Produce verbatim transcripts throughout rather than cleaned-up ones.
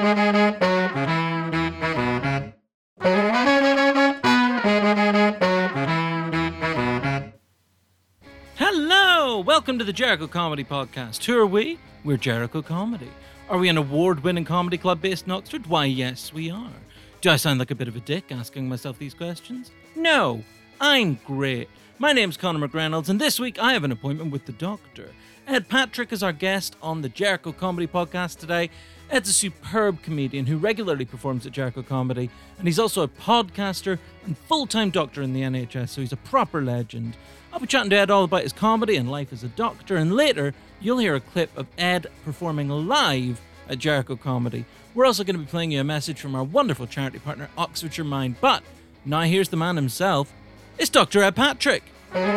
Hello! Welcome to the Jericho Comedy Podcast. Who are we? We're Jericho Comedy. Are we an award-winning comedy club based in Oxford? Why, yes, we are. Do I sound like a bit of a dick asking myself these questions? No, I'm great. My name's Conor McReynolds, and this week I have an appointment with the doctor. Ed Patrick is our guest on the Jericho Comedy Podcast today. Ed's a superb comedian who regularly performs at Jericho Comedy, and he's also a podcaster and full-time doctor in the N H S, so he's a proper legend. I'll be chatting to Ed all about his comedy and life as a doctor, and later you'll hear a clip of Ed performing live at Jericho Comedy. We're also going to be playing you a message from our wonderful charity partner, Oxfordshire Mind. But now here's the man himself. It's Doctor Ed Patrick.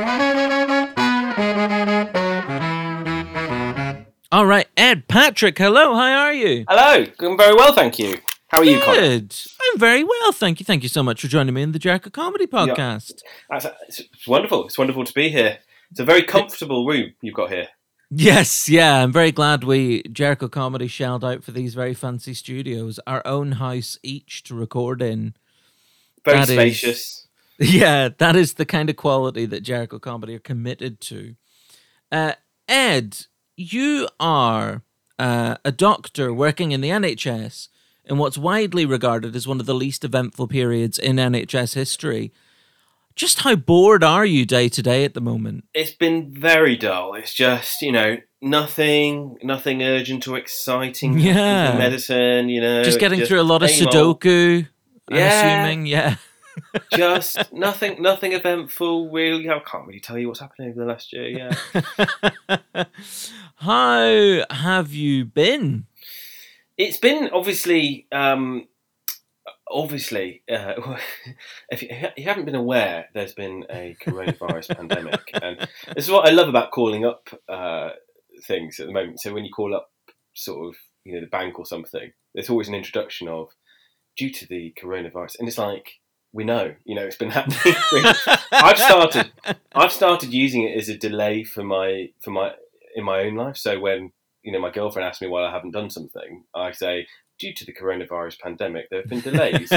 All right, Ed Patrick, hello, how are you? Hello, I'm very well, thank you. How are you, Conor? Good. I'm very well, thank you. Thank you so much for joining me in the Jericho Comedy Podcast. Yeah. It's, it's wonderful. It's wonderful to be here. It's a very comfortable room you've got here. Yes, yeah, I'm very glad we, Jericho Comedy, shelled out for these very fancy studios, our own house each to record in. Very that spacious. Is, yeah, that is the kind of quality that Jericho Comedy are committed to. Uh, Ed, you are uh, a doctor working in the N H S in what's widely regarded as one of the least eventful periods in N H S history. Just how bored are you day to day at the moment? It's been very dull. It's just, you know, nothing nothing urgent or exciting. Yeah. Medicine, you know. Just getting just through a lot of Sudoku, I'm yeah. assuming, yeah. Just nothing nothing eventful, really. I can't really tell you what's happening over the last year, yeah. How have you been? It's been obviously, um, obviously, uh, if you, you haven't been aware, there's been a coronavirus pandemic. And this is what I love about calling up uh, things at the moment. So when you call up sort of, you know, the bank or something, there's always an introduction of, due to the coronavirus. And it's like, we know, you know, it's been happening. I've started, I've started using it as a delay for my, for my, in my own life. So when, you know, my girlfriend asks me why I haven't done something, I say, due to the coronavirus pandemic, there have been delays.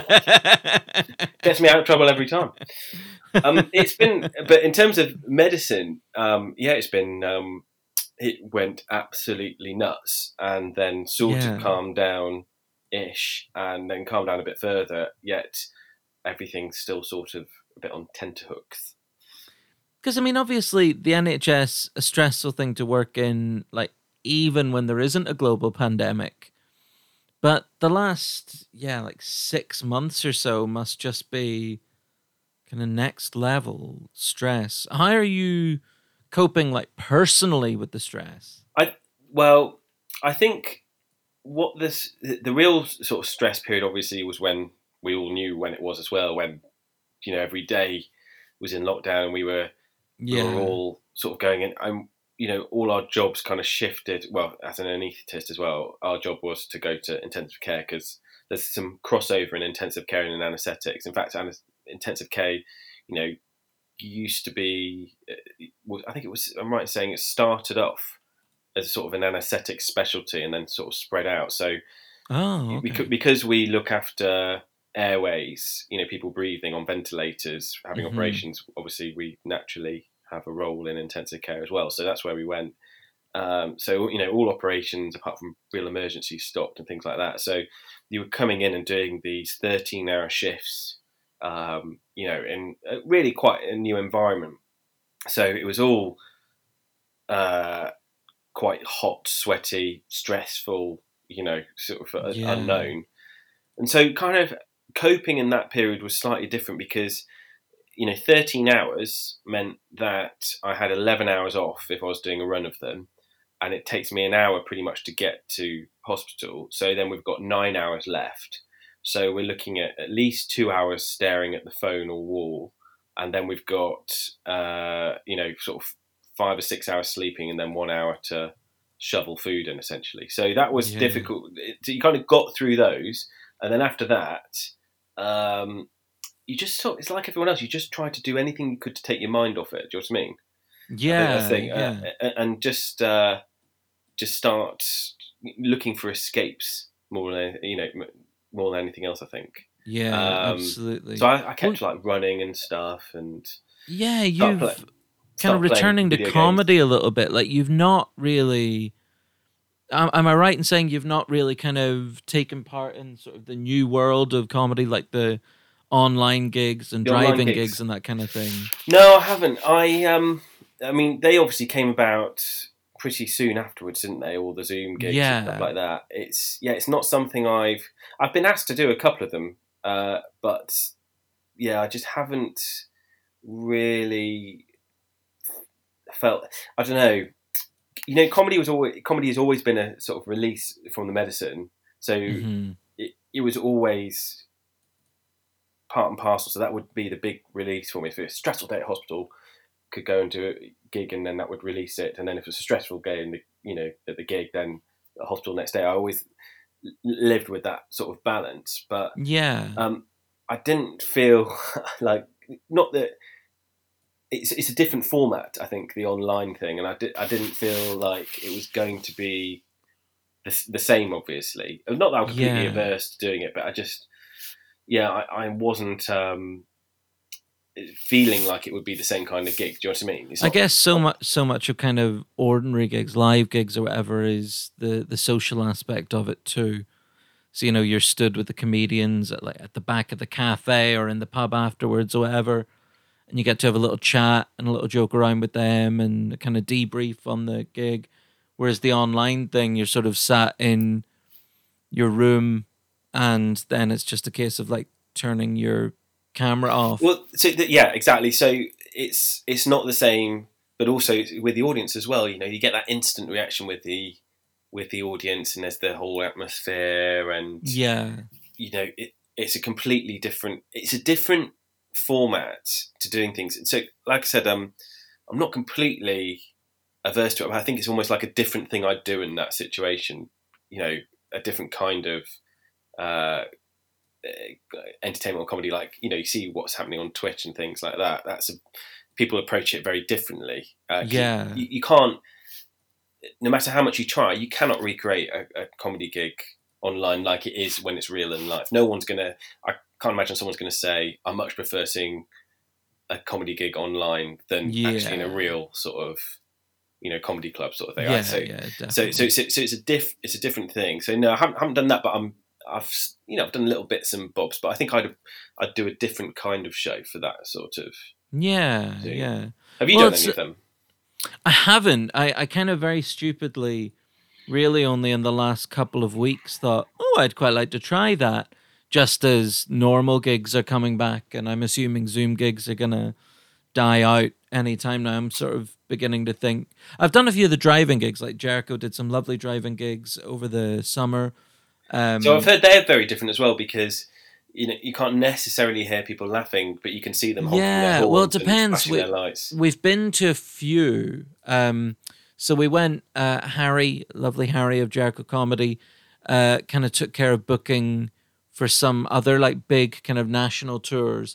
Gets me out of trouble every time. Um, it's been, but in terms of medicine, um, yeah, it's been, um, it went absolutely nuts and then sort Yeah. of calmed down-ish and then calmed down a bit further, yet everything's still sort of a bit on tenterhooks. Because, I mean, obviously, the N H S, a stressful thing to work in, like, even when there isn't a global pandemic. But the last, yeah, like six months or so must just be kind of next level stress. How are you coping, like, personally with the stress? I Well, I think what this, the real sort of stress period, obviously, was when we all knew when it was as well, when, you know, every day was in lockdown and we were, Yeah. we were all sort of going in. I'm, you know, all our jobs kind of shifted. Well, as an anaesthetist as well, our job was to go to intensive care because there's some crossover in intensive care and in anaesthetics. In fact, an- intensive care, you know, used to be, I think it was, I'm right in saying it started off as sort of an anaesthetic specialty and then sort of spread out. So Oh, okay. we could, because we look after airways, you know, people breathing on ventilators, having Mhm. operations, obviously we naturally have a role in intensive care as well. So that's where we went. Um, so, you know, all operations apart from real emergencies stopped and things like that. So you were coming in and doing these thirteen hour shifts, um, you know, in a really quite a new environment. So it was all uh, quite hot, sweaty, stressful, you know, sort of Yeah. unknown. And so kind of coping in that period was slightly different because, you know, thirteen hours meant that I had eleven hours off if I was doing a run of them. And it takes me an hour pretty much to get to hospital. So then we've got nine hours left. So we're looking at at least two hours staring at the phone or wall. And then we've got, uh, you know, sort of five or six hours sleeping and then one hour to shovel food in, essentially. So that was Yeah. difficult. So you kind of got through those. And then after that, um, you just sort, it's like everyone else. You just try to do anything you could to take your mind off it. Do you know what I mean? Yeah, I think, yeah. uh, and just uh, just start looking for escapes. more than you know more than anything else. I think. Yeah, Um, absolutely. So I, I kept Well, like running and stuff, and yeah, start play, you've kind of start playing returning to video games. comedy a little bit. Like you've not really. Am, am I right in saying you've not really kind of taken part in sort of the new world of comedy, like the online gigs and The online driving gigs. gigs and that kind of thing? No, I haven't. I um, I mean, they obviously came about pretty soon afterwards, didn't they? All the Zoom gigs and stuff Yeah. like that. It's yeah, it's not something I've I've been asked to do a couple of them, uh, but yeah, I just haven't really felt. I don't know. You know, comedy was always comedy has always been a sort of release from the medicine, so hmm it, it was always part and parcel. So that would be the big release for me. If it was a stressful day at hospital, could go and do a gig, and then that would release it. And then if it was a stressful day in the you know at the gig, then the hospital next day. I always lived with that sort of balance, but Yeah. um, I didn't feel like not that. It's it's a different format, I think, the online thing, and I, di- I didn't feel like it was going to be the, the same, obviously. Not that I'm completely Yeah. averse to doing it, but I just, yeah, I, I wasn't um, feeling like it would be the same kind of gig. Do you know what I mean? It's I not, guess so much, so much of kind of ordinary gigs, live gigs or whatever, is the the social aspect of it too. So you know, you're stood with the comedians at like at the back of the cafe or in the pub afterwards or whatever, and you get to have a little chat and a little joke around with them and kind of debrief on the gig. Whereas the online thing, you're sort of sat in your room, and then it's just a case of like turning your camera off. well, so th- yeah, exactly. So it's it's not the same, but also with the audience as well. You know, you get that instant reaction with the with the audience, and there's the whole atmosphere, and Yeah, you know, it, it's a completely different. It's a different format to doing things. And so, like I said, um, I'm not completely averse to it, but I think it's almost like a different thing I'd do in that situation. You know, a different kind of uh, entertainment or comedy. Like, you know, you see what's happening on Twitch and things like that. That's a, people approach it very differently. Uh, yeah, you, you can't. No matter how much you try, you cannot recreate a, a comedy gig online like it is when it's real in life. No one's gonna. I can't imagine someone's gonna say, "I much prefer seeing a comedy gig online than yeah, actually in a real sort of, you know, comedy club sort of thing." yeah, Right? So, yeah, so, definitely. so, so, so it's a diff. It's a different thing. So no, I haven't, haven't done that, but I'm. I've you know I've done little bits and bobs, but I think I'd I'd do a different kind of show for that sort of Yeah, thing. yeah. Have you Well, done it's- any of them? I haven't. I, I kind of very stupidly, really only in the last couple of weeks thought, oh, I'd quite like to try that. Just as normal gigs are coming back, and I'm assuming Zoom gigs are gonna die out anytime now. I'm sort of beginning to think. I've done a few of the driving gigs, like Jericho did some lovely driving gigs over the summer. Um, So I've heard they're very different as well because you know you can't necessarily hear people laughing, but you can see them honking their Yeah, horns well, it and depends. flashing We, their lights. we've been to a few. Um, so we went, uh, Harry, lovely Harry of Jericho Comedy, uh, kind of took care of booking for some other like big kind of national tours.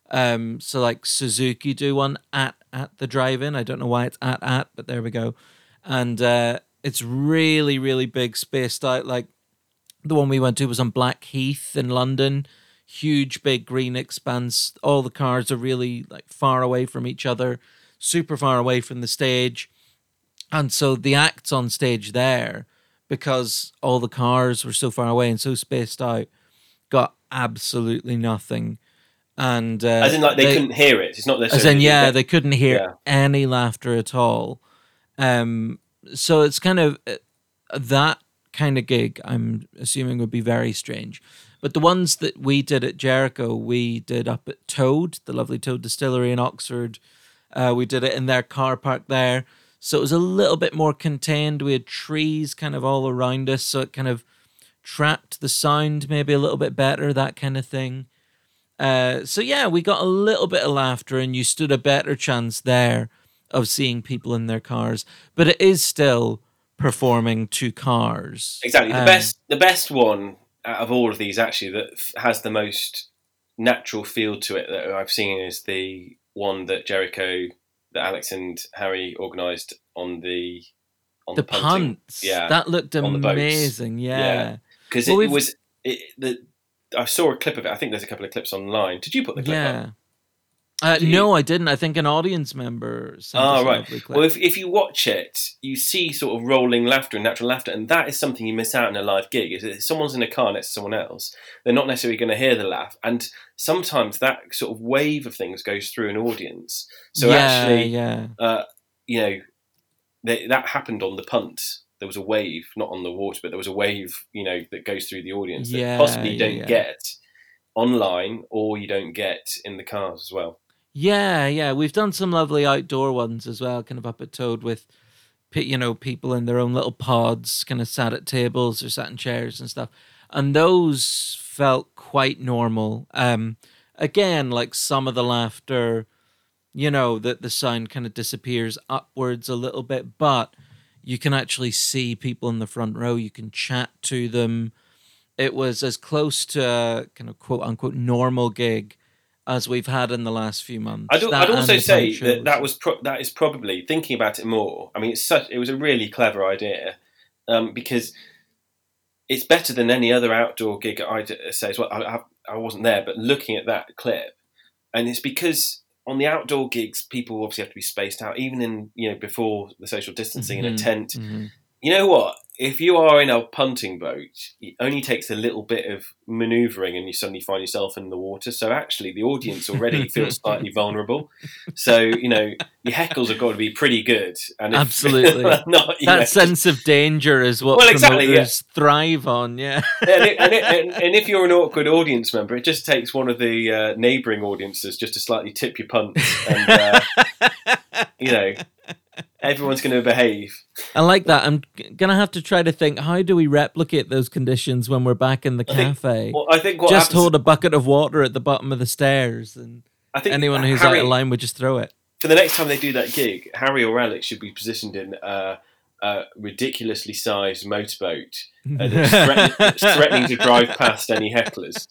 Um, so like Suzuki do one at, at the drive-in. I don't know why it's at, at, but there we go. And uh, it's really, really big, spaced out. Like the one we went to was on Blackheath in London. Huge, big green expanse. All the cars are really like far away from each other, super far away from the stage. And so the acts on stage there, because all the cars were so far away and so spaced out, got absolutely nothing. And uh, As in, like they, couldn't hear it. It's not as necessarily. in, yeah, they, they couldn't hear Yeah. any laughter at all. Um, so it's kind of uh, that kind of gig, I'm assuming, would be very strange. But the ones that we did at Jericho, we did up at Toad, the lovely Toad Distillery in Oxford. Uh, we did it in their car park there. So it was a little bit more contained. We had trees kind of all around us, so it kind of trapped the sound maybe a little bit better, that kind of thing. Uh, so yeah, we got a little bit of laughter, and you stood a better chance there of seeing people in their cars. But it is still performing to cars. Exactly. The Um, best, the best one out of all of these, actually, that f- has the most natural feel to it that I've seen is the one that Jericho, that Alex and Harry organised on the on the the punting. punts. Yeah, That looked on the boats. amazing. Yeah. Yeah. because Well, it, it we've was it, the. I saw a clip of it. I think there's a couple of clips online. Did you put the clip up? yeah. Uh, Did you? no, I didn't. I think an audience member sent Ah, us a right. lovely clip. Well, if if you watch it, you see sort of rolling laughter and natural laughter, and that is something you miss out in a live gig. Is if someone's in a car next to someone else, they're not necessarily going to hear the laugh, and sometimes that sort of wave of things goes through an audience. So yeah, actually, yeah. uh, you know, they, that happened on the punt. There was a wave, not on the water, but there was a wave, you know, that goes through the audience that Yeah, possibly you yeah, don't yeah. get online, or you don't get in the cars as well. Yeah, yeah. We've done some lovely outdoor ones as well, kind of up at Toad with, pe- you know, people in their own little pods, kind of sat at tables or sat in chairs and stuff. And those felt quite normal. Um, again, like some of the laughter, you know, that the sound kind of disappears upwards a little bit, but you can actually see people in the front row. You can chat to them. It was as close to a kind of quote unquote normal gig as we've had in the last few months. I'd, That I'd and also the say punk that that shows. was pro- that is probably thinking about it more. I mean, it's such it was a really clever idea um, because it's better than any other outdoor gig I'd say as well. I, I, I wasn't there, but looking at that clip, and it's because on the outdoor gigs, people obviously have to be spaced out, even in you know before the social distancing in a Mhm, tent. mhm. You know what? If you are in a punting boat, it only takes a little bit of manoeuvring and you suddenly find yourself in the water. So actually, the audience already feels slightly vulnerable. So, you know, your heckles have got to be pretty good. And if Absolutely. not, you That know, sense of danger is what Well, exactly, yeah. promoters thrive on, yeah. and, it, and, it, and, and if you're an awkward audience member, it just takes one of the uh, neighbouring audiences just to slightly tip your punts. And, uh, you know, everyone's going to behave. I like that. I'm g- gonna have to try to think. How do we replicate those conditions when we're back in the I think- cafe? Well, I think what Just happens, hold a bucket of water at the bottom of the stairs, and I think anyone who's Harry, out of line would just throw it. for the next time they do that gig, Harry or Alex should be positioned in a, a ridiculously sized motorboat uh, that's, threatening, that's threatening to drive past any hecklers.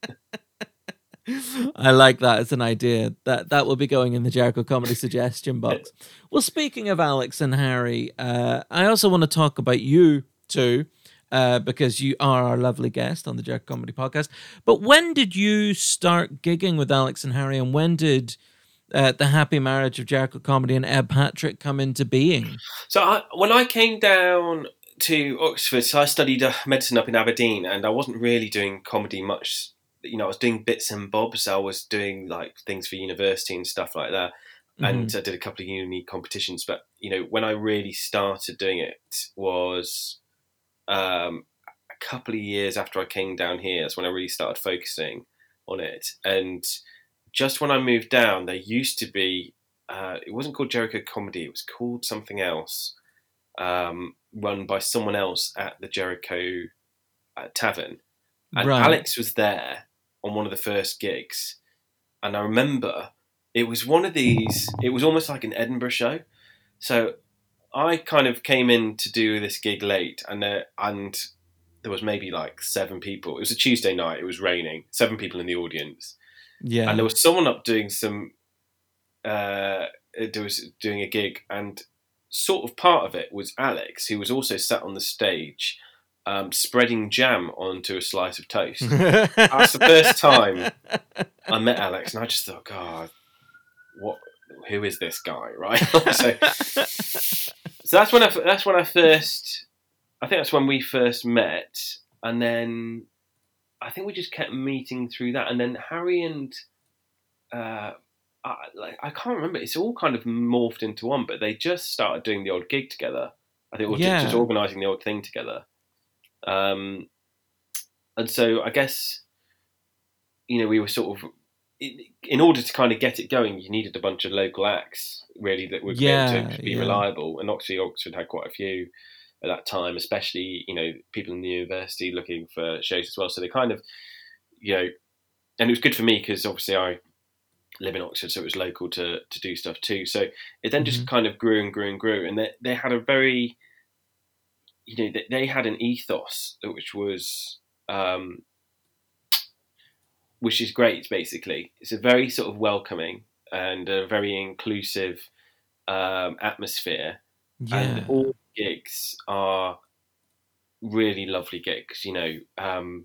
I like that as an idea. That that will be going in the Jericho Comedy suggestion box. Well, speaking of Alex and Harry, uh, I also want to talk about you too, uh, because you are our lovely guest on the Jericho Comedy podcast. But when did you start gigging with Alex and Harry, and when did uh, the happy marriage of Jericho Comedy and Ed Patrick come into being? So I, when I came down to Oxford, so I studied uh, medicine up in Aberdeen, and I wasn't really doing comedy much. You know, I was doing bits and bobs. I was doing like things for university and stuff like that, and Mhm. I did a couple of uni competitions. But you know, when I really started doing it was um, a couple of years after I came down here. That's when I really started focusing on it. And just when I moved down, there used to be. Uh, it wasn't called Jericho Comedy. It was called something else, um, run by someone else at the Jericho uh, Tavern. And Right. Alex was there on one of the first gigs. And I remember it was one of these, it was almost like an Edinburgh show. So I kind of came in to do this gig late, and uh, and there was maybe like seven people. It was a Tuesday night, it was raining, seven people in the audience. Yeah. And there was someone up doing some, uh, there was doing a gig, and sort of part of it was Alex, who was also sat on the stage um, spreading jam onto a slice of toast. That's the first time I met Alex, and I just thought, God, what? Who is this guy, right? so, so that's when I that's when I first. I think that's when we first met, and then I think we just kept meeting through that, and then Harry and uh, I, like I can't remember. It's all kind of morphed into one, but they just started doing the odd gig together. I think, or Yeah. just organising the odd thing together. Um, and so I guess, you know, we were sort of, in order to kind of get it going, you needed a bunch of local acts, really, that would Yeah, be able to be yeah. reliable. And obviously Oxford had quite a few at that time, especially, you know, people in the university looking for shows as well. So they kind of, you know, and it was good for me because obviously I live in Oxford, so it was local to, to do stuff too. So it then just Mhm. kind of grew and grew and grew. And they, they had a very, you know, they, they had an ethos which was, um, which is great, basically. It's a very sort of welcoming and a very inclusive um, atmosphere. Yeah. And all gigs are really lovely gigs, you know, um,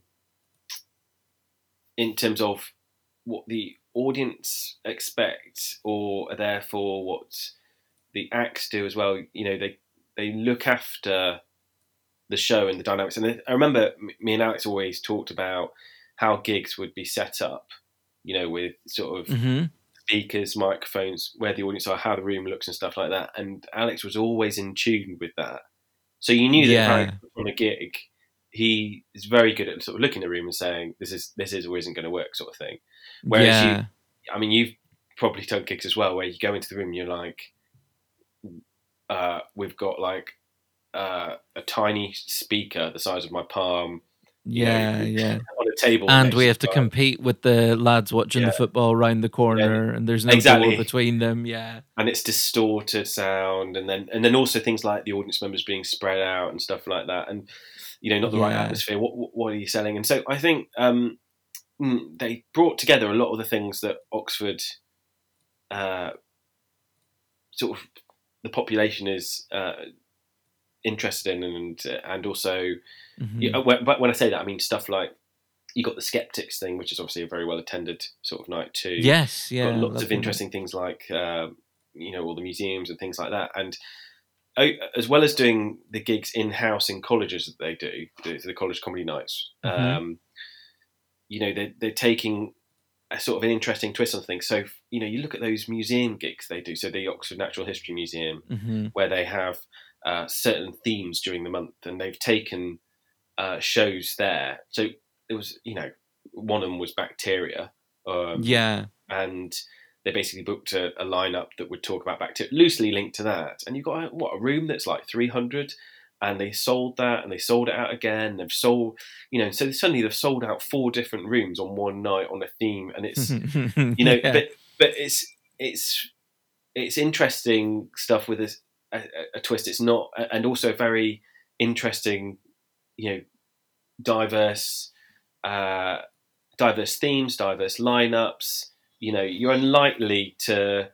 in terms of what the audience expect or are there for, what the acts do as well. You know, they they look after the show and the dynamics. And I remember me and Alex always talked about how gigs would be set up, you know, with sort of Mm-hmm. speakers, microphones, where the audience are, how the room looks and stuff like that. And Alex was always in tune with that. So you knew that Yeah. if Alex was on a gig, he is very good at sort of looking at the room and saying, this is this is or isn't going to work, sort of thing. Whereas yeah. you, I mean, you've probably done gigs as well, where you go into the room and you're like, uh, we've got like uh, a tiny speaker the size of my palm, you Yeah, know, yeah. on a table. And next we have to the bar. compete with the lads watching Yeah. the football round the corner, and there's no Exactly. door between them. Yeah. And it's distorted sound, and then and then also things like the audience members being spread out and stuff like that, and you know, not the right Yeah. atmosphere. What what what are you selling? And so I think um, mm, they brought together a lot of the things that Oxford, uh, sort of, the population is uh, interested in, and and also, Mhm. you know, when, but when I say that, I mean stuff like you got the Skeptics thing, which is obviously a very well attended sort of night too. Yes, yeah. Got lots of lovely. interesting things like uh, you know, all the museums and things like that, and oh, as well as doing the gigs in house in colleges that they do, the, the college comedy nights. Mhm. Um, you know, they're they're taking a sort of an interesting twist on things. So you know, you look at those museum gigs they do. So the Oxford Natural History Museum, Mhm. where they have uh, certain themes during the month, and they've taken uh, shows there. So it was, you know, one of them was bacteria, um, Yeah. and they basically booked a, a lineup that would talk about bacteria, loosely linked to that. And you've got a, what a room that's like three hundred, and they sold that, and they sold it out again. They've sold, you know, so suddenly they've sold out four different rooms on one night on a theme, and it's, you know, Yeah. but but it's it's it's interesting stuff with a, a, a twist. It's not, and also very interesting, you know, diverse, uh, diverse themes, diverse lineups. You know, you're unlikely to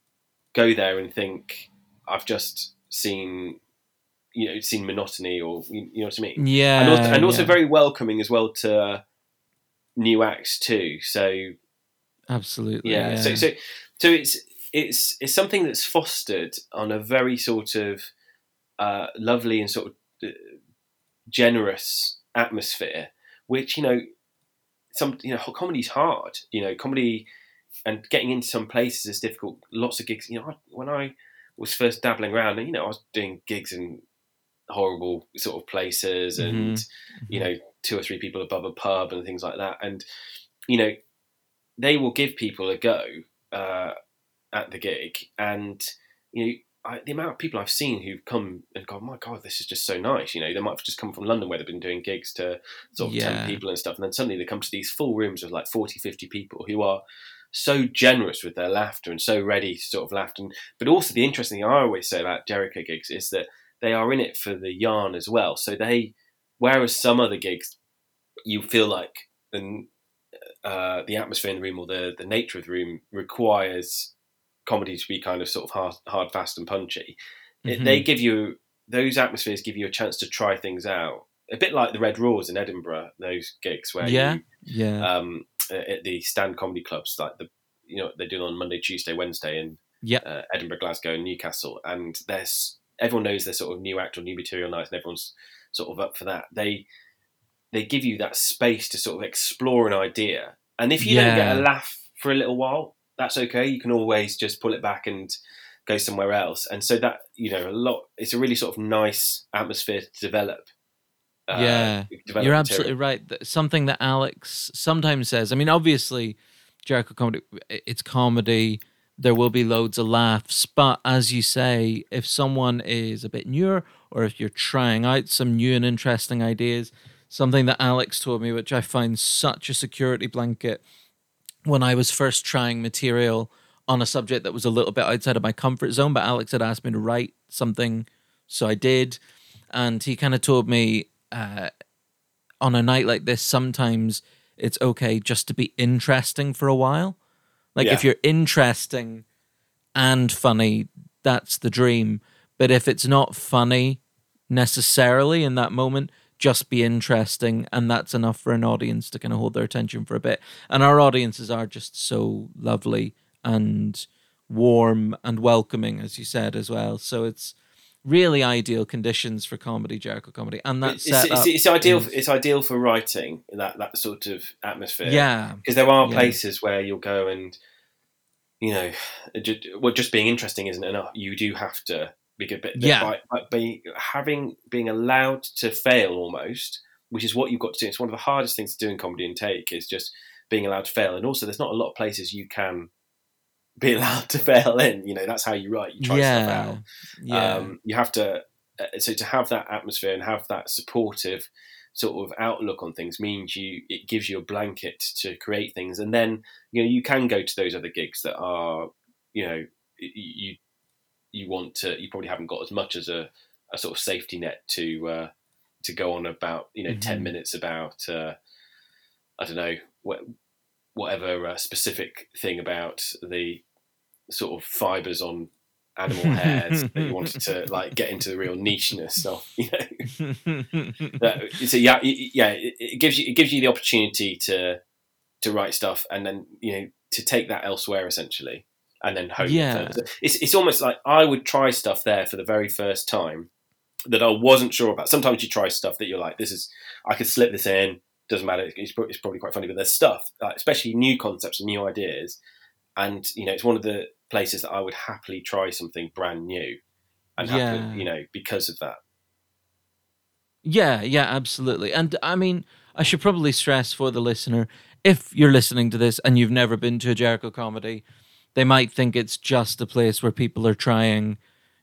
go there and think, I've just seen, you know, seen monotony, or you, you know what I mean. Yeah. And also, and also yeah. very welcoming as well to new acts too. So Absolutely. yeah, Yeah. so so so it's it's it's something that's fostered on a very sort of uh, lovely and sort of uh, generous atmosphere, which, you know, some, you know, comedy's hard. You know, comedy and getting into some places is difficult. Lots of gigs. You know, when I was first dabbling around, you know, I was doing gigs in horrible sort of places, and Mhm. you know, two or three people above a pub and things like that. And you know, they will give people a go uh, at the gig, and you know, I, the amount of people I've seen who've come and gone, my God, this is just so nice. You know, they might have just come from London where they've been doing gigs to sort of Yeah. ten people and stuff, and then suddenly they come to these full rooms of like forty, fifty people who are so generous with their laughter and so ready to sort of laugh. And but also the interesting thing I always say about Jericho gigs is that they are in it for the yarn as well. So they, whereas some other gigs, you feel like the uh, the atmosphere in the room or the the nature of the room requires comedy to be kind of sort of hard, hard fast and punchy. It, Mhm. they give you, those atmospheres give you a chance to try things out. A bit like the Red Raws in Edinburgh, those gigs where Yeah. you, Yeah. um, at the stand comedy clubs, like the, you know, they do it on Monday, Tuesday, Wednesday in Yeah. uh, Edinburgh, Glasgow, and Newcastle, and there's everyone knows there's sort of new act or new material nights, and everyone's sort of up for that. They they give you that space to sort of explore an idea, and if you don't get a Yeah. laugh for a little while, that's okay. You can always just pull it back and go somewhere else. And so that, you know, a lot. It's a really sort of nice atmosphere to develop. Uh, Yeah, develop you're material. absolutely right. Th- Something that Alex sometimes says. I mean, obviously, Jericho comedy, it's comedy. There will be loads of laughs, but as you say, if someone is a bit newer, or if you're trying out some new and interesting ideas, something that Alex told me, which I find such a security blanket, when I was first trying material on a subject that was a little bit outside of my comfort zone, but Alex had asked me to write something, so I did, and he kind of told me, uh, on a night like this, sometimes it's okay just to be interesting for a while. Like Yeah. if you're interesting and funny, that's the dream. But if it's not funny necessarily in that moment, just be interesting, and that's enough for an audience to kind of hold their attention for a bit. And our audiences are just so lovely and warm and welcoming, as you said as well. So it's really ideal conditions for comedy, Jericho Comedy, and that's it's, it's, it's ideal. Is, it's ideal for writing that that sort of atmosphere. Yeah, because there are yeah. places where you'll go and, you know, just, well, just being interesting isn't enough. You do have to be good. But yeah, by, by, by having being allowed to fail almost, which is what you've got to do. It's one of the hardest things to do in comedy and take is just being allowed to fail. And also, there's not a lot of places you can be allowed to fail in. You know, that's how you write. You try yeah. stuff out. Yeah. Um, you have to. Uh, so to have that atmosphere and have that supportive sort of outlook on things means you it gives you a blanket to create things, and then you know you can go to those other gigs that are you know you you want to. You probably haven't got as much as a, a sort of safety net to uh, to go on about you know mm-hmm. ten minutes about uh, I don't know what. whatever uh, specific thing about the sort of fibres on animal hairs that you wanted to like get into the real nicheness of, you know. that, so yeah, yeah, it, it gives you it gives you the opportunity to to write stuff and then you know to take that elsewhere essentially, and then hope. Yeah, that, it's it's almost like I would try stuff there for the very first time that I wasn't sure about. Sometimes you try stuff that you're like, this is I could slip this in. Doesn't matter. It's probably quite funny, but there's stuff, especially new concepts and new ideas, and you know, it's one of the places that I would happily try something brand new, and yeah. happen, you know, because of that. Yeah, yeah, absolutely. And I mean, I should probably stress for the listener, if you're listening to this and you've never been to a Jericho Comedy, they might think it's just a place where people are trying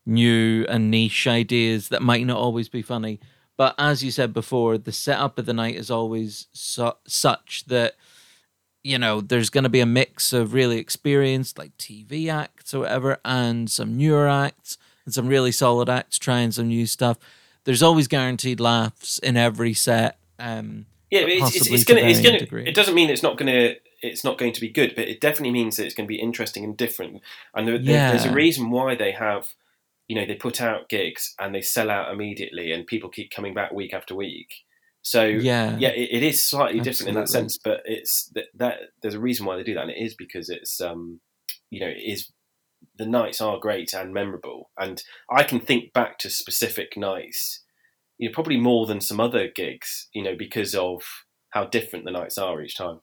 new and niche ideas that might not always be funny. But as you said before, the setup of the night is always su- such that, you know, there's going to be a mix of really experienced, like T V acts or whatever, and some newer acts, and some really solid acts trying some new stuff. There's always guaranteed laughs in every set. Um, yeah, it's, it's, it's gonna. It's gonna. It doesn't mean it's not gonna. It's not going to be good, but it definitely means that it's going to be interesting and different. And there, yeah. there's a reason why they have. You know, they put out gigs and they sell out immediately, and people keep coming back week after week. So yeah, yeah, it, it is slightly Absolutely. different in that sense, but it's that, that there's a reason why they do that, and it is because it's um, you know, it is the nights are great and memorable, and I can think back to specific nights, you know, probably more than some other gigs, you know, because of how different the nights are each time.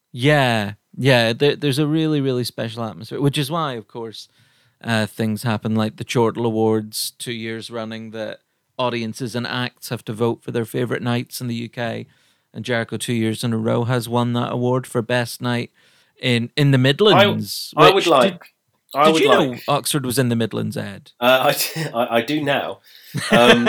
Yeah, yeah, there, there's a really, really special atmosphere, which is why, of course. Uh, things happen like the Chortle Awards two years running that audiences and acts have to vote for their favourite nights in the U K, and Jericho two years in a row has won that award for best night in, in the Midlands. I, I would like. Did, I did would you like, know Oxford was in the Midlands, Ed? Uh, I, I, I do now. Um,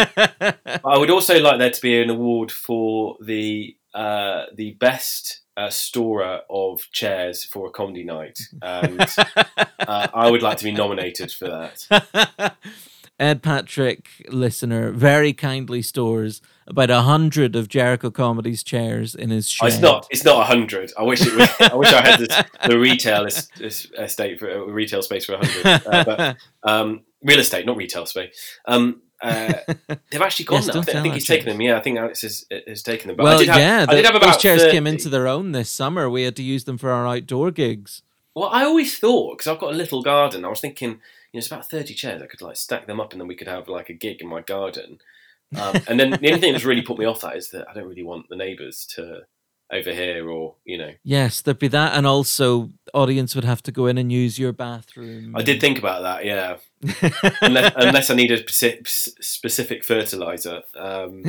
I would also like there to be an award for the uh, the best uh, storer of chairs for a comedy night, and uh, I would like to be nominated for that. Ed Patrick, listener, very kindly stores about a hundred of Jericho Comedy's chairs in his shed. Oh, it's not. It's not a hundred. I wish it was. I wish I had this, the retail estate for a retail space for a hundred. Uh, but um, real estate, not retail space. Um, uh, they've actually gone yes, now. I think, I think he's taken them. Yeah, I think Alex has, has taken them. But well, I did have, yeah, I did have the, about those chairs thirty. Came into their own this summer. We had to use them for our outdoor gigs. Well, I always thought, because I've got a little garden, I was thinking, you know, it's about thirty chairs. I could like stack them up, and then we could have like a gig in my garden. Um, and then the only thing that's really put me off that is that I don't really want the neighbours to overhear, or you know. Yes, there'd be that, and also audience would have to go in and use your bathroom. I did think about that, yeah. unless, unless I need a specific, specific fertiliser. Um.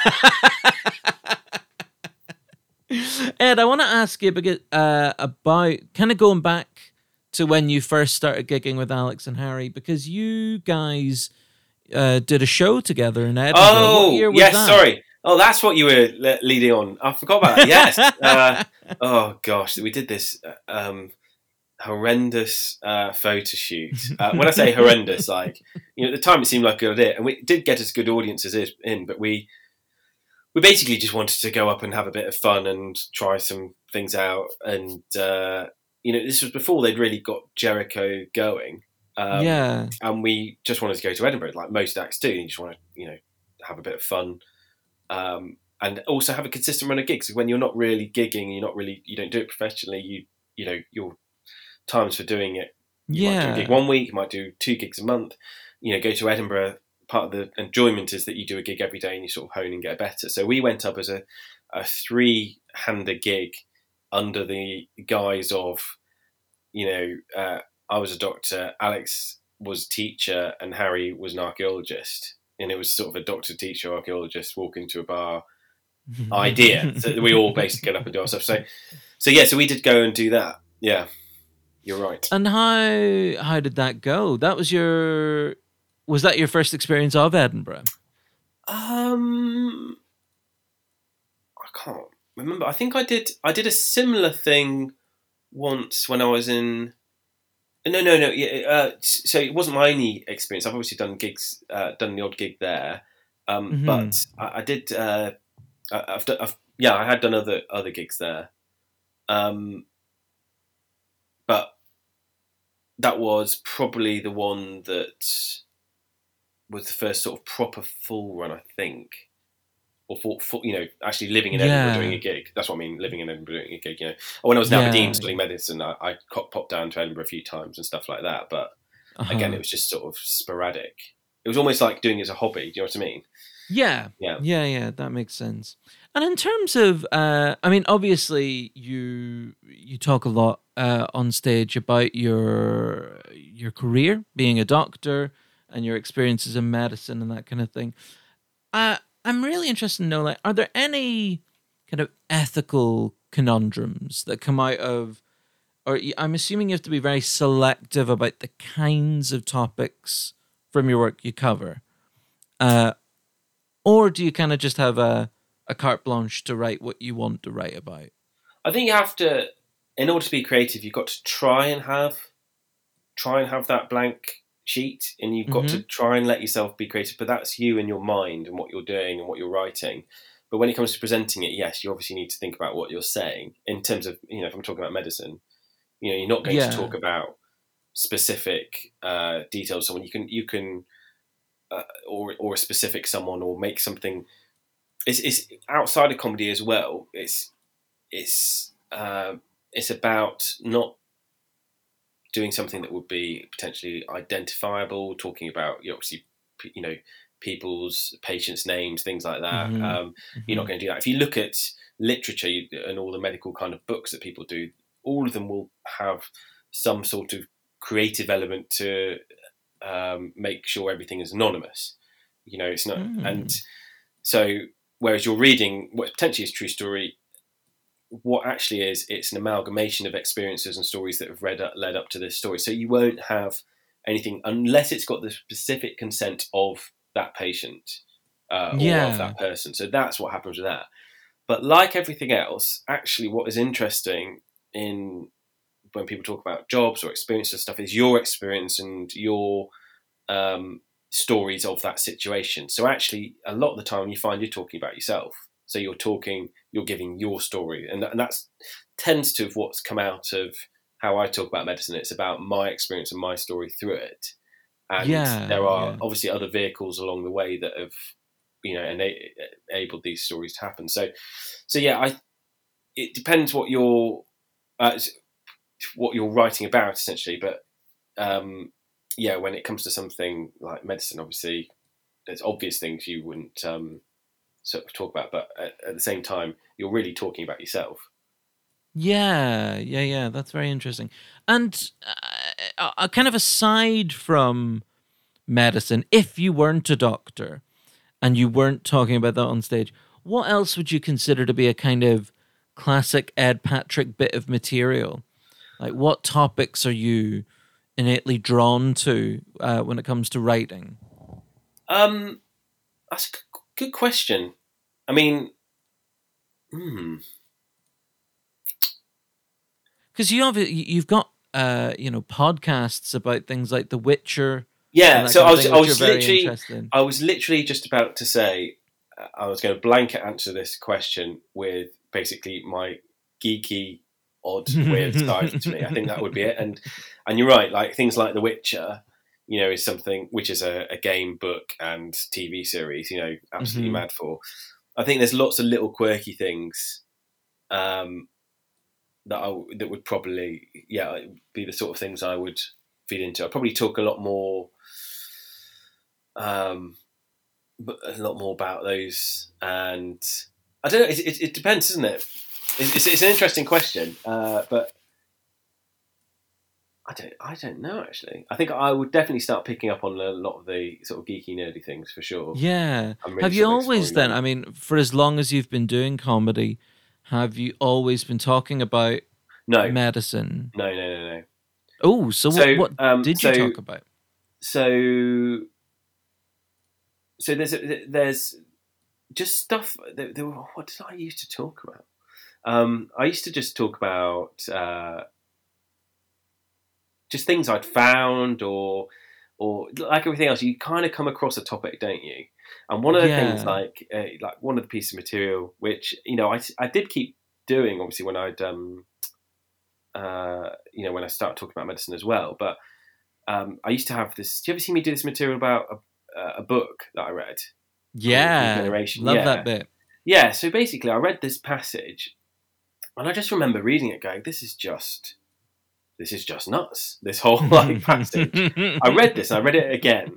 Ed, I want to ask you because, uh, about kind of going back to when you first started gigging with Alex and Harry, because you guys uh, did a show together in Edinburgh. Oh, what year was yes, that? sorry. Oh, that's what you were le- leading on. I forgot about that. Yes. uh, oh gosh, we did this um, horrendous uh, photo shoot. Uh, when I say horrendous, like you know, at the time it seemed like a good idea, and we did get as good audiences in, but we we basically just wanted to go up and have a bit of fun and try some things out, and uh, you know, this was before they'd really got Jericho going. Um, yeah, and we just wanted to go to Edinburgh, like most acts do. You just want to, you know, have a bit of fun. Um, and also have a consistent run of gigs. When you're not really gigging, you're not really, you don't do it professionally. You you know your times for doing it. You yeah. might do a gig one week. You might do two gigs a month. You know, go to Edinburgh. Part of the enjoyment is that you do a gig every day and you sort of hone and get better. So we went up as a, a three-hander gig under the guise of, you know, uh, I was a doctor, Alex was a teacher, and Harry was an archaeologist. And it was sort of a doctor-teacher archaeologist walking to a bar idea. So we all basically get up and do our stuff. So, so yeah, so we did go and do that. Yeah, you're right. And how how did that go? That was your... Was that your first experience of Edinburgh? Um, I can't remember. I think I did. I did a similar thing once when I was in. No, no, no. Yeah. Uh, so it wasn't my only experience. I've obviously done gigs, uh, done the odd gig there, um, mm-hmm. but I, I did. Uh, I, I've, done, I've yeah, I had done other other gigs there, um, but that was probably the one that was the first sort of proper full run, I think, or full, full, you know, actually living in Edinburgh yeah. doing a gig. That's what I mean, living in Edinburgh doing a gig. You know, when I was in yeah. Aberdeen studying medicine, I, I popped down to Edinburgh a few times and stuff like that. But uh-huh. again, it was just sort of sporadic. It was almost like doing it as a hobby. Do you know what I mean? Yeah, yeah, yeah, yeah. That makes sense. And in terms of, uh, I mean, obviously, you you talk a lot uh, on stage about your your career being a doctor and your experiences in medicine and that kind of thing. Uh, I'm really interested to know, like, are there any kind of ethical conundrums that come out of, or I'm assuming you have to be very selective about the kinds of topics from your work you cover, uh, or do you kind of just have a, a carte blanche to write what you want to write about? I think you have to, in order to be creative, you've got to try and have, try and have that blank sheet, and you've got mm-hmm. to try and let yourself be creative, but that's you and your mind and what you're doing and what you're writing. But when it comes to presenting it, yes, you obviously need to think about what you're saying in terms of, you know, if I'm talking about medicine, you know, you're not going yeah. to talk about specific uh, details of someone. You can, you can, uh, or or a specific someone, or make something. It's, it's outside of comedy as well. It's it's uh, it's about not doing something that would be potentially identifiable, talking about, you know, obviously, you know, people's patients' names, things like that. Mm-hmm. Um, mm-hmm. You're not going to do that. If you look at literature and all the medical kind of books that people do, all of them will have some sort of creative element to um, make sure everything is anonymous. You know, it's not, mm. and so whereas you're reading what potentially is a true story, what actually is, it's an amalgamation of experiences and stories that have read up, led up to this story. So you won't have anything unless it's got the specific consent of that patient uh, or yeah. of that person. So that's what happens with that. But like everything else, actually what is interesting in when people talk about jobs or experiences and stuff is your experience and your um, stories of that situation. So actually a lot of the time you find you're talking about yourself. So you're talking, you're giving your story, and, that, and that's tends to have what's come out of how I talk about medicine. It's about my experience and my story through it. And yeah, there are yeah. obviously other vehicles along the way that have, you know, ena- enabled these stories to happen. So, so yeah, I. It depends what you're, uh, what you're writing about essentially. But um, yeah, when it comes to something like medicine, obviously, there's obvious things you wouldn't. Um, sort of talk about, but at, at the same time, you're really talking about yourself. Yeah, yeah, yeah. That's very interesting. And uh, uh, kind of aside from medicine, if you weren't a doctor and you weren't talking about that on stage, what else would you consider to be a kind of classic Ed Patrick bit of material? Like, what topics are you innately drawn to uh, when it comes to writing? Um, that's a good question. I mean, hmm. Because you have you've got uh, you know, podcasts about things like The Witcher. Yeah, so I was I was literally I was literally just about to say uh, I was going to blanket answer this question with basically my geeky odd weird side to me. I think that would be it. And and you're right, like things like The Witcher, you know, is something which is a, a game, book, and T V series, you know, absolutely mm-hmm. mad for. I think there's lots of little quirky things um, that I that would probably yeah be the sort of things I would feed into. I'd probably talk a lot more, um, a lot more about those, and I don't know. It, it, it depends, doesn't it? It's, it's an interesting question, uh, but I don't. I don't know actually. I think I would definitely start picking up on a lot of the sort of geeky, nerdy things for sure. Yeah. I'm really Have you sort of always then? exploring I mean, for as long as you've been doing comedy, have you always been talking about No, medicine? no, no, no, no. Oh, so, So, what, what um, did you so- talk about? So, so there's there's just stuff. There, there, were- what did I used to talk about? Um, I used to just talk about uh, just things I'd found, or or like everything else. You kind of come across a topic, don't you? And one of the Yeah. things, like uh, like one of the pieces of material, which you know I, I did keep doing, obviously when I'd um, uh, you know when I started talking about medicine as well, but. Um, I used to have this. Do you ever see me do this material about a, a book that I read? Yeah. Regeneration, Love yeah. that bit. Yeah. So basically, I read this passage, and I just remember reading it, going, "This is just, this is just nuts." This whole like passage. I read this, and I read it again,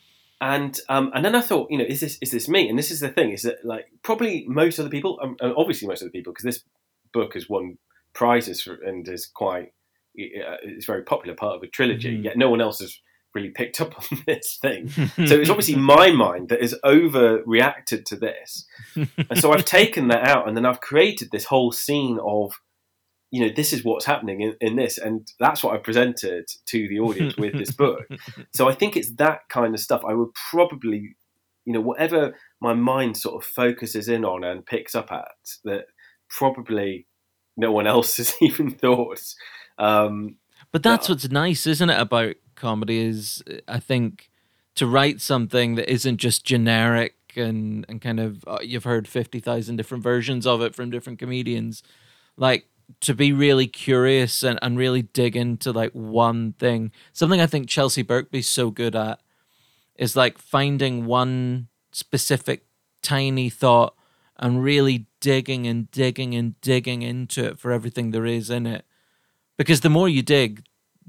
and um, and then I thought, you know, is this is this me? And this is the thing: is that like probably most of the people, um, obviously most of the people, because this book has won prizes for, and is quite. It's a very popular part of a trilogy, Mhm. yet no one else has really picked up on this thing. So it's obviously my mind that has overreacted to this. And so I've taken that out, and then I've created this whole scene of, you know, this is what's happening in, in this. And that's what I presented to the audience with this book. So I think it's that kind of stuff. I would probably, you know, whatever my mind sort of focuses in on and picks up at, that probably no one else has even thought. Um, But that's Yeah. what's nice, isn't it, about comedy is, I think, to write something that isn't just generic and, and kind of, uh, you've heard fifty thousand different versions of it from different comedians. Like, to be really curious and, and really dig into, like, one thing. Something I think Chelsea Birkby's so good at is, like, finding one specific tiny thought and really digging and digging and digging into it for everything there is in it. Because the more you dig,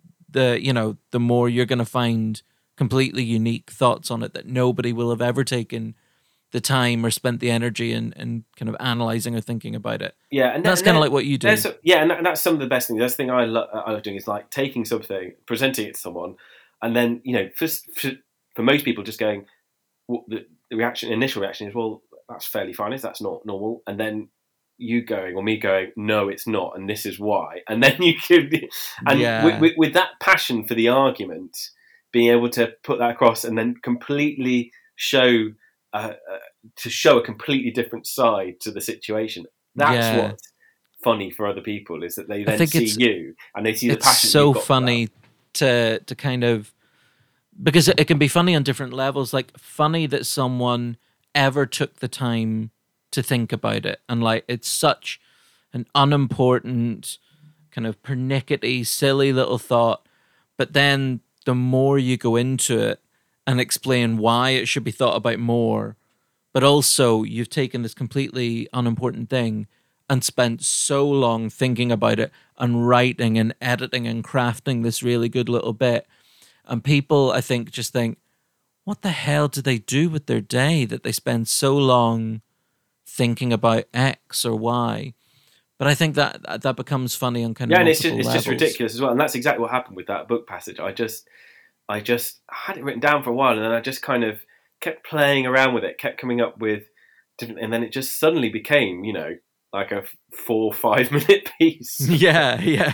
the you know, the more you're going to find completely unique thoughts on it that nobody will have ever taken the time or spent the energy in, in kind of analyzing or thinking about it. yeah, and That's that- kind of and like what you do. There's a- yeah, and, that, and that's some of the best things. That's the thing I, lo- I love doing is like taking something, presenting it to someone, and then you know, for for, for most people, just going, well, the, the reaction, initial reaction is, well, that's fairly fine. If that's not normal, and then you going or me going, no, it's not, and this is why, and then you could, and Yeah. with, with, with that passion for the argument, being able to put that across, and then completely show. Uh, uh, to show a completely different side to the situation. That's Yeah. what's funny for other people, is that they then think see it's- you and they see the It's passion so you've got for funny to to kind of, because it, it can be funny on different levels. Like, funny that someone ever took the time to think about it, and like, it's such an unimportant kind of pernickety silly little thought, but then the more you go into it and explain why it should be thought about more, but also you've taken this completely unimportant thing and spent so long thinking about it and writing and editing and crafting this really good little bit. And people, I think, just think, what the hell do they do with their day that they spend so long thinking about X or Y? But I think that that becomes funny on kind that. of Yeah, and it's just, multiple it's just levels. ridiculous as well. And that's exactly what happened with that book passage. I just, I just had it written down for a while, and then I just kind of kept playing around with it, kept coming up with different, and then it just suddenly became, you know, like a four, five minute piece. Yeah, yeah.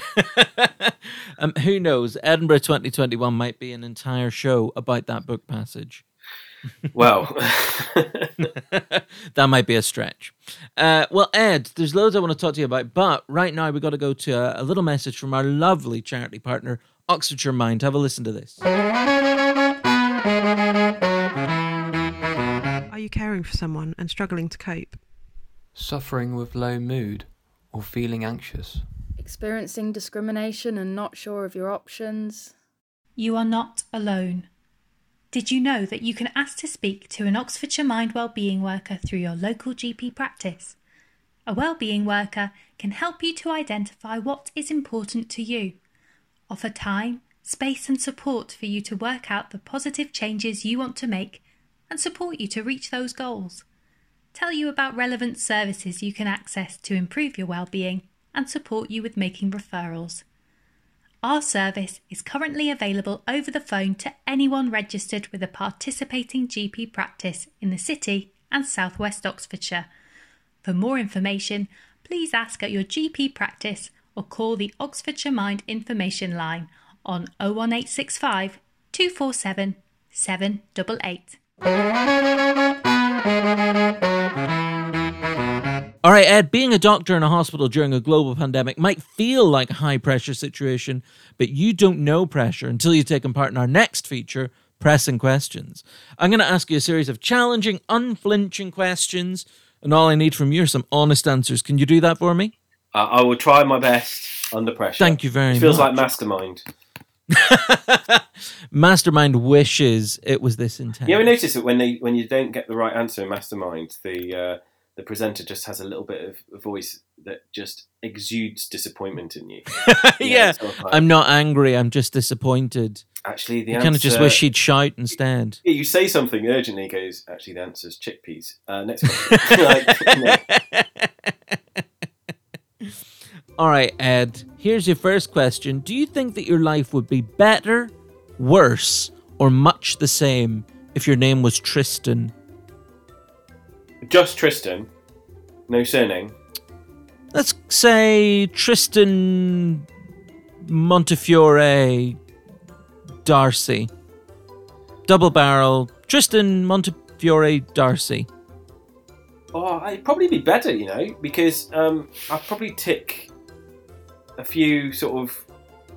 um, who knows? Edinburgh twenty twenty-one might be an entire show about that book passage. Well, That might be a stretch. Uh, well, Ed, there's loads I want to talk to you about, but right now we've got to go to a, a little message from our lovely charity partner, Oxfordshire Mind. Have a listen to this. Are you caring for someone and struggling to cope? Suffering with low mood or feeling anxious? Experiencing discrimination and not sure of your options? You are not alone. Did you know that you can ask to speak to an Oxfordshire Mind Wellbeing worker through your local G P practice? A wellbeing worker can help you to identify what is important to you, offer time, space and support for you to work out the positive changes you want to make, and support you to reach those goals. Tell you about relevant services you can access to improve your wellbeing and support you with making referrals. Our service is currently available over the phone to anyone registered with a participating G P practice in the City and South West Oxfordshire. For more information, please ask at your G P practice or call the Oxfordshire Mind Information Line on oh one eight six five, two four seven, seven eight eight. All right, Ed, being a doctor in a hospital during a global pandemic might feel like a high-pressure situation, but you don't know pressure until you've taken part in our next feature, Pressing Questions. I'm going to ask you a series of challenging, unflinching questions, and all I need from you are some honest answers. Can you do that for me? Uh, I will try my best under pressure. Thank you very much. It feels like Mastermind. Mastermind wishes it was this intense. You ever notice that when they when you don't get the right answer in Mastermind, the uh, the presenter just has a little bit of a voice that just exudes disappointment in you? you yeah, know, sort of like, I'm not angry. I'm just disappointed. Actually, the you answer... kind of just wish he'd shout instead. Yeah, you say something urgently, he goes, actually, the answer's chickpeas. Uh, next question. like, no. All right, Ed, here's your first question. Do you think that your life would be better, worse, or much the same if your name was Tristan? Just Tristan? No surname? Let's say Tristan Montefiore Darcy. Double barrel. Tristan Montefiore Darcy. Oh, it'd probably be better, you know, because um, I'd probably tick a few sort of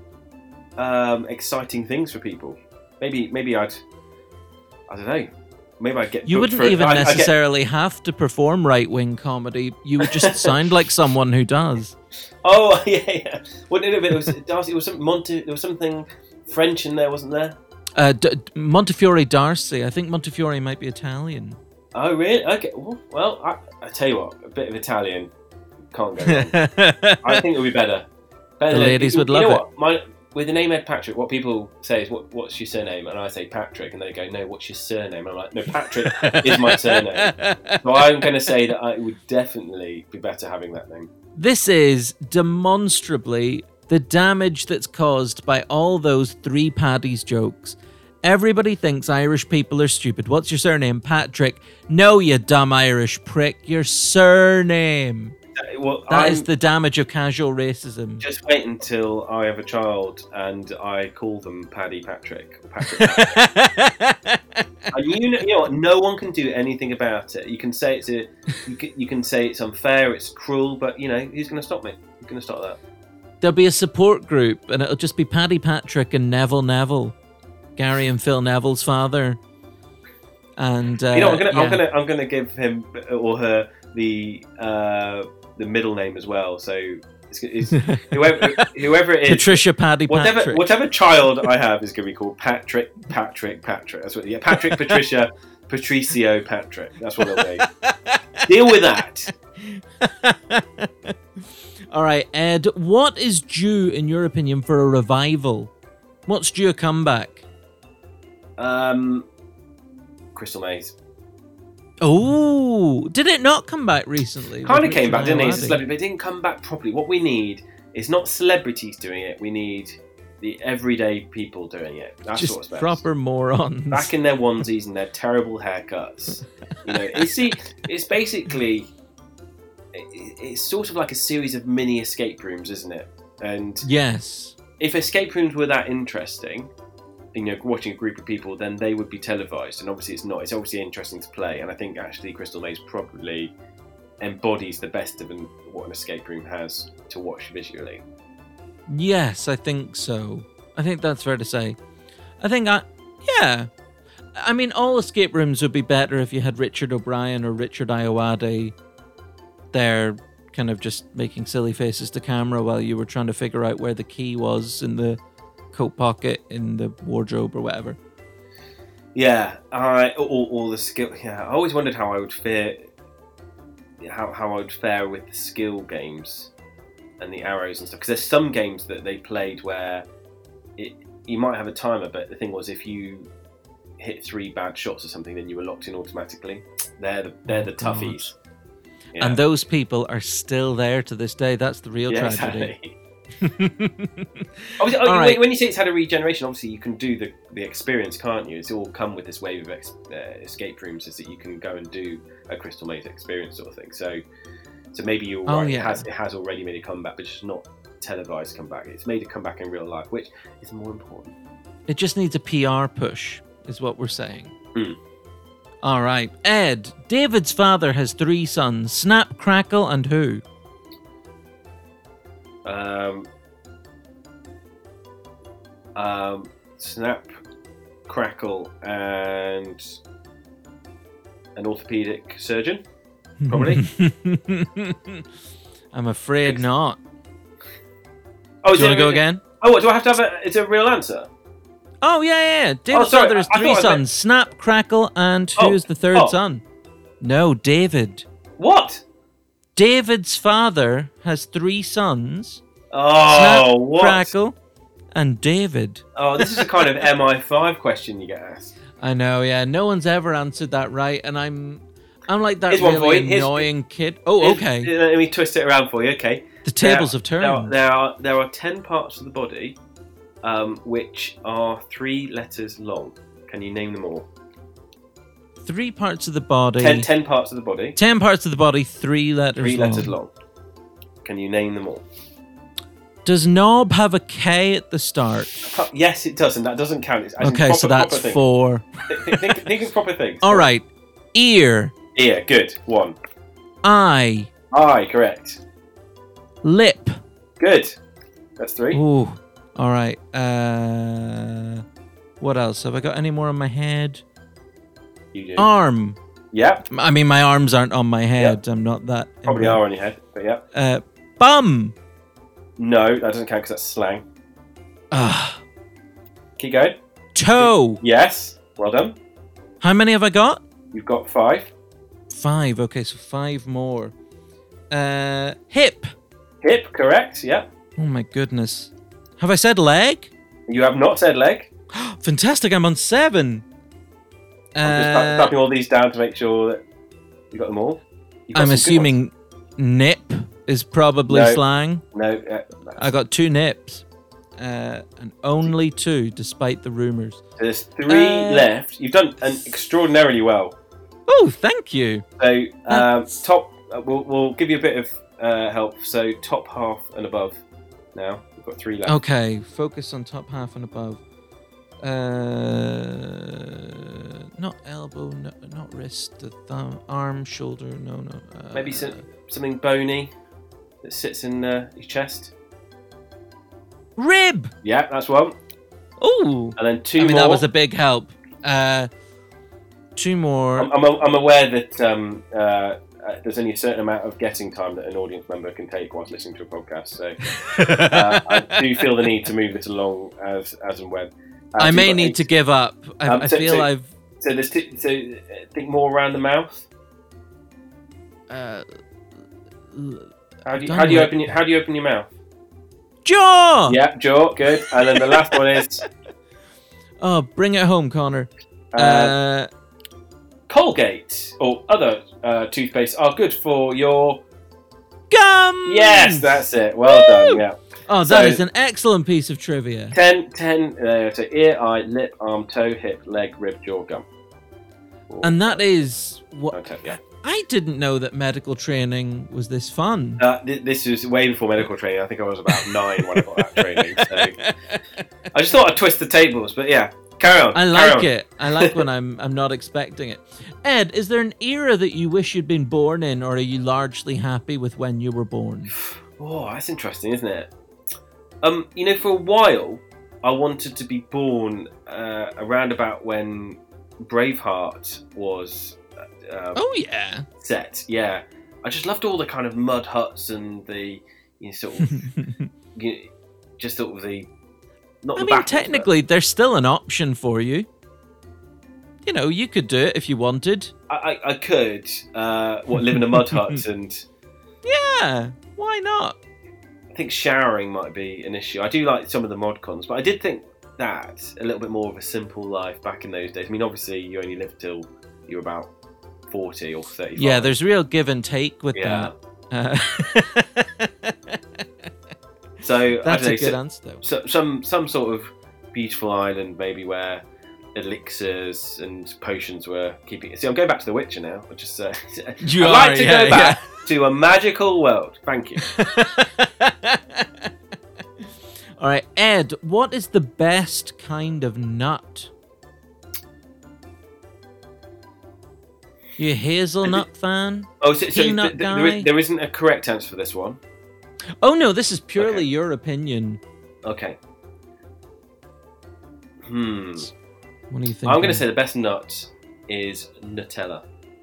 um, exciting things for people. Maybe, maybe I'd, I don't know. Maybe I'd get. You booked wouldn't for, even I'd, I'd necessarily get... have to perform right-wing comedy. You would just sound like someone who does. Oh yeah, yeah. Well, no, no, but it was Darcy. It was some Monte. There was something French in there, wasn't there? Uh, D- Montefiore Darcy. I think Montefiore might be Italian. Oh really? Okay. Well, I, I tell you what, a bit of Italian can't go wrong. I think it would be better. better the than, ladies you, would you love know it. What? My, with the name Ed Patrick, what people say is, what, what's your surname? And I say Patrick, and they go, no, what's your surname? And I'm like, no, Patrick is my surname. So I'm going to say that I, it would definitely be better having that name. This is demonstrably the damage that's caused by all those three Paddies jokes. Everybody thinks Irish people are stupid. What's your surname? Patrick. No, you dumb Irish prick. Your surname. Well, that I'm, is the damage of casual racism. Just wait until I have a child and I call them Paddy Patrick. Or Patrick Patrick. And you know, you know what? No one can do anything about it. You can say it's a, you can, you can say it's unfair, it's cruel, but you know who's going to stop me? Who's going to stop that? There'll be a support group, and it'll just be Paddy Patrick and Neville Neville, Gary and Phil Neville's father. And uh, you know, I'm gonna, yeah. I'm gonna, I'm gonna give him or her the uh, the middle name as well. So it's, it's whoever whoever it is, Patricia Paddy whatever Patrick. whatever child I have is gonna be called Patrick Patrick Patrick. That's what. Yeah, Patrick Patricia Patricio Patrick. That's what it'll be. Deal with that. All right, Ed. What is due, in your opinion, for a revival? What's due a comeback? Um, Crystal Maze. Oh, did it not come back recently? Kind of came back, didn't it? it? It's a celebrity, but it didn't come back properly. What we need is not celebrities doing it. We need the everyday people doing it. That's Just what's best. Proper morons. Back in their onesies and their terrible haircuts. You know, you see, it's basically, it's sort of like a series of mini escape rooms, isn't it? And yes, if escape rooms were that interesting, you know, watching a group of people, then they would be televised. And obviously it's not. It's obviously interesting to play. And I think actually Crystal Maze probably embodies the best of an, what an escape room has to watch visually. Yes, I think so. I think that's fair to say. I think I, yeah. I mean, all escape rooms would be better if you had Richard O'Brien or Richard Ayoade there kind of just making silly faces to camera while you were trying to figure out where the key was in the coat pocket in the wardrobe or whatever. Yeah, I all, all the skill. Yeah, I always wondered how I would fare, how how I would fare with the skill games and the arrows and stuff. Because there's some games that they played where it you might have a timer, but the thing was if you hit three bad shots or something, then you were locked in automatically. They're the they're the toughies. Yeah. And those people are still there to this day. That's the real yeah, tragedy. Exactly. Obviously, All right. when you say it's had a regeneration, obviously you can do the, the experience, can't you? It's all come with this wave of ex, uh, escape rooms, is that you can go and do a Crystal Maze experience sort of thing. So, so maybe you're Oh, right. yeah. It has it has already made a comeback, but it's not televised comeback. It's made a comeback in real life, which is more important. It just needs a P R push, is what we're saying. Hmm. All right. Ed, David's father has three sons, Snap, Crackle, and who? Um, um, Snap, Crackle, and an orthopedic surgeon, probably. I'm afraid not. Oh, Do you want to go again? Oh, what, do I have to have a... It's a real answer? Oh, yeah, yeah. yeah. David's Oh, sorry, father has I- I three thought I sons, meant- Snap, Crackle, and Oh, who's the third oh. son? No, David. What? David's father has three sons, Oh, Snap, what? Crackle, and David. Oh, this is a kind of M I five question you get asked. I know, yeah. No one's ever answered that right, and I'm, I'm like that Here's one for really you. Here's- annoying kid. Oh, Here's- okay. Let me twist it around for you, okay? The tables There- have There are, turned. there are there are ten parts of the body, um, which are three letters long. Can you name them all? Three parts of the body. Ten, ten parts of the body, Ten parts of the body. Three letters. three long. letters long. Can you name them all? Does knob have a K at the start? Yes, it does, and that doesn't count. It's as in Okay, proper, so that's proper things. four. Think, think, think of proper things. All right. Ear, Ear, good. One. eye, Eye, correct. lip. Good. That's three. Ooh. All right. Uh, what else? Have I got any more on my head? You do. Arm. Yep. I mean, my arms aren't on my head. I'm not that. Probably are on your head, but yeah. Uh, bum. No, that doesn't count because that's slang. Ah. Keep going. Toe. Yes. Well done. How many have I got? You've got five. Five. Okay, so five more. Uh, hip. Hip, correct. Yep. Oh my goodness. Have I said leg? You have not said leg. Fantastic. I'm on seven. I'm just Uh, typ- typing all these down to make sure that you got them all. You've got I'm some good assuming nip is probably No. slang. ones. No. Uh, I got two nips. Uh, and only two, despite the rumours. there's three Uh, left. You've done an extraordinarily well. Oh, thank you. So um, That's- top. Uh, we'll, we'll give you a bit of uh, help. So top half and above. Now we've got three left. Okay, focus on top half and above. Uh, not elbow, no, not wrist, the thumb, arm, shoulder. No, no. Uh, Maybe some, something bony that sits in uh, your chest. rib. Yeah, that's one. Oh, And then two I mean more. that was a big help. Uh, two more. I'm, I'm, I'm aware that um, uh, uh, there's only a certain amount of getting time that an audience member can take whilst listening to a podcast. So uh, I do feel the need to move this along as as and when. Uh, I so may you've got need eight. to give up. I, Um, I so- feel so- I've. So there's t- so uh, think more around the mouth. Uh, How do you Done how do you it. open your, how do you open your mouth? jaw. Yeah, jaw, good. And then the last one is Oh, bring it home, Connor. uh, Uh, Colgate or other uh, toothpaste are good for your. gum. Yes, that's it. Well Woo! done. Yeah. Oh, that So- is an excellent piece of trivia. Ten, ten. Uh, so ear, eye, lip, arm, toe, hip, leg, rib, jaw, gum. And that is what Okay, yeah. I didn't know that medical training was this fun. Uh, th- this was way before medical training. I think I was about nine when I got that training. So I just thought I'd twist the tables, but yeah, carry on. I carry like on. it. I like when I'm I'm not expecting it. Ed, is there an era that you wish you'd been born in, or are you largely happy with when you were born? Oh, that's interesting, isn't it? Um, you know, for a while, I wanted to be born uh, around about when Braveheart was uh, Oh yeah. set. Yeah, I just loved all the kind of mud huts and the you know, sort of you know, just sort of the not I the mean, battles, but- technically, there's still an option for you. you know, you could do it if you wanted. I, I, I could. Uh, what, live in a mud hut and... Yeah, why not? I think showering might be an issue. I do like some of the mod cons, but I did think that a little bit more of a simple life back in those days. I mean, obviously, you only lived till you were about forty or thirty-five. Yeah, there's real give and take with Yeah. that. Uh, So That's I a don't good know, answer, though. so, so, some some sort of beautiful island, maybe where elixirs and potions were keeping. See, I'm going back to The Witcher now. I just uh, You I'd are, like to yeah, go back to a magical world. Thank you. All right, Ed, what is the best kind of nut? You a hazelnut fan? Oh, so, so Peanut th- th- there, guy? is, there isn't a correct answer for this one. Oh no, this is purely Okay. your opinion. Okay. Hmm. What do you think? I'm going to say the best nut is Nutella.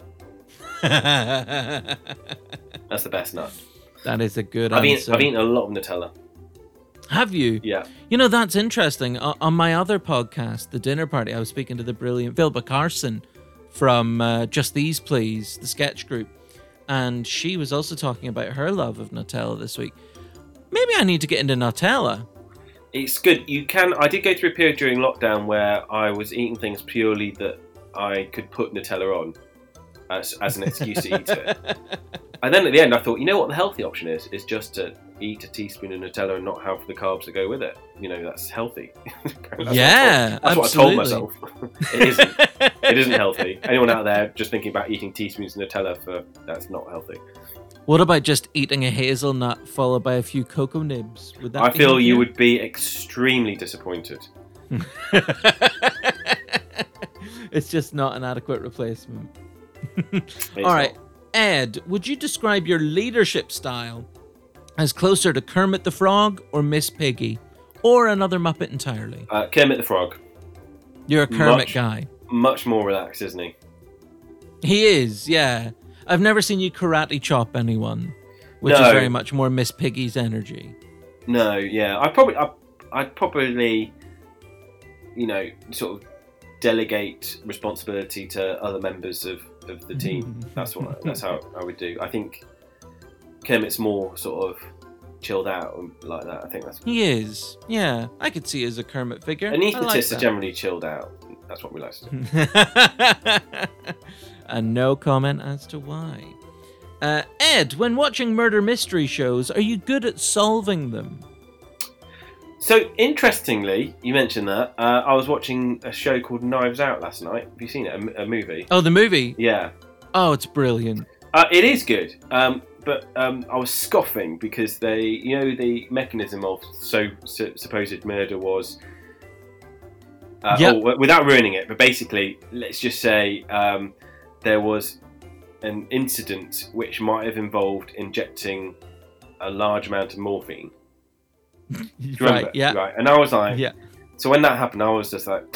That's the best nut. That is a good I've answer. eaten, I've eaten a lot of Nutella. Have you? Yeah. You know, that's interesting. O- on my other podcast, The Dinner Party, I was speaking to the brilliant Vilba Carson from uh, Just These Please, the sketch group. And she was also talking about her love of Nutella this week. Maybe I need to get into Nutella. It's good. You can. I did go through a period during lockdown where I was eating things purely that I could put Nutella on as, as an excuse to eat it. And then at the end, I thought, you know what the healthy option is? Is just to eat a teaspoon of Nutella and not have the carbs that go with it. You know, that's healthy. That's Yeah, what I told, that's what I told absolutely. myself. It isn't. It isn't healthy. Anyone out there just thinking about eating teaspoons of Nutella, for that's not healthy. What about just eating a hazelnut followed by a few cocoa nibs? Would that I be feel healthier? you would be extremely disappointed. It's just not an adequate replacement. It's All right, not. Ed, would you describe your leadership style as closer to Kermit the Frog or Miss Piggy, or another Muppet entirely? Uh, Kermit the Frog, You're a Kermit much- guy. much more relaxed, isn't he? He is, yeah. I've never seen you karate chop anyone, which No. is very much more Miss Piggy's energy. No, yeah, I probably, I, I'd probably, you know, sort of delegate responsibility to other members of, of the team. That's what. That's how I would do. I think Kermit's more sort of chilled out and like that. I think that's. He is, yeah. I could see you as a Kermit figure. I like Anaesthetists are that. generally chilled out. That's what we like to do. And no comment as to why. Uh, Ed, when watching murder mystery shows, are you good at solving them? So interestingly, you mentioned that. Uh, I was watching a show called Knives Out last night. Have you seen it? A, m- a movie? Oh, the movie? Yeah. Oh, it's brilliant. Uh, it is good, um, but um, I was scoffing because they, you know, the mechanism of so, so supposed murder was, uh, Yep. oh, w- without ruining it, but basically, let's just say um, there was an incident which might have involved injecting a large amount of morphine. Do you Right, remember? yeah. Right, and I was like, Yeah. so when that happened, I was just like.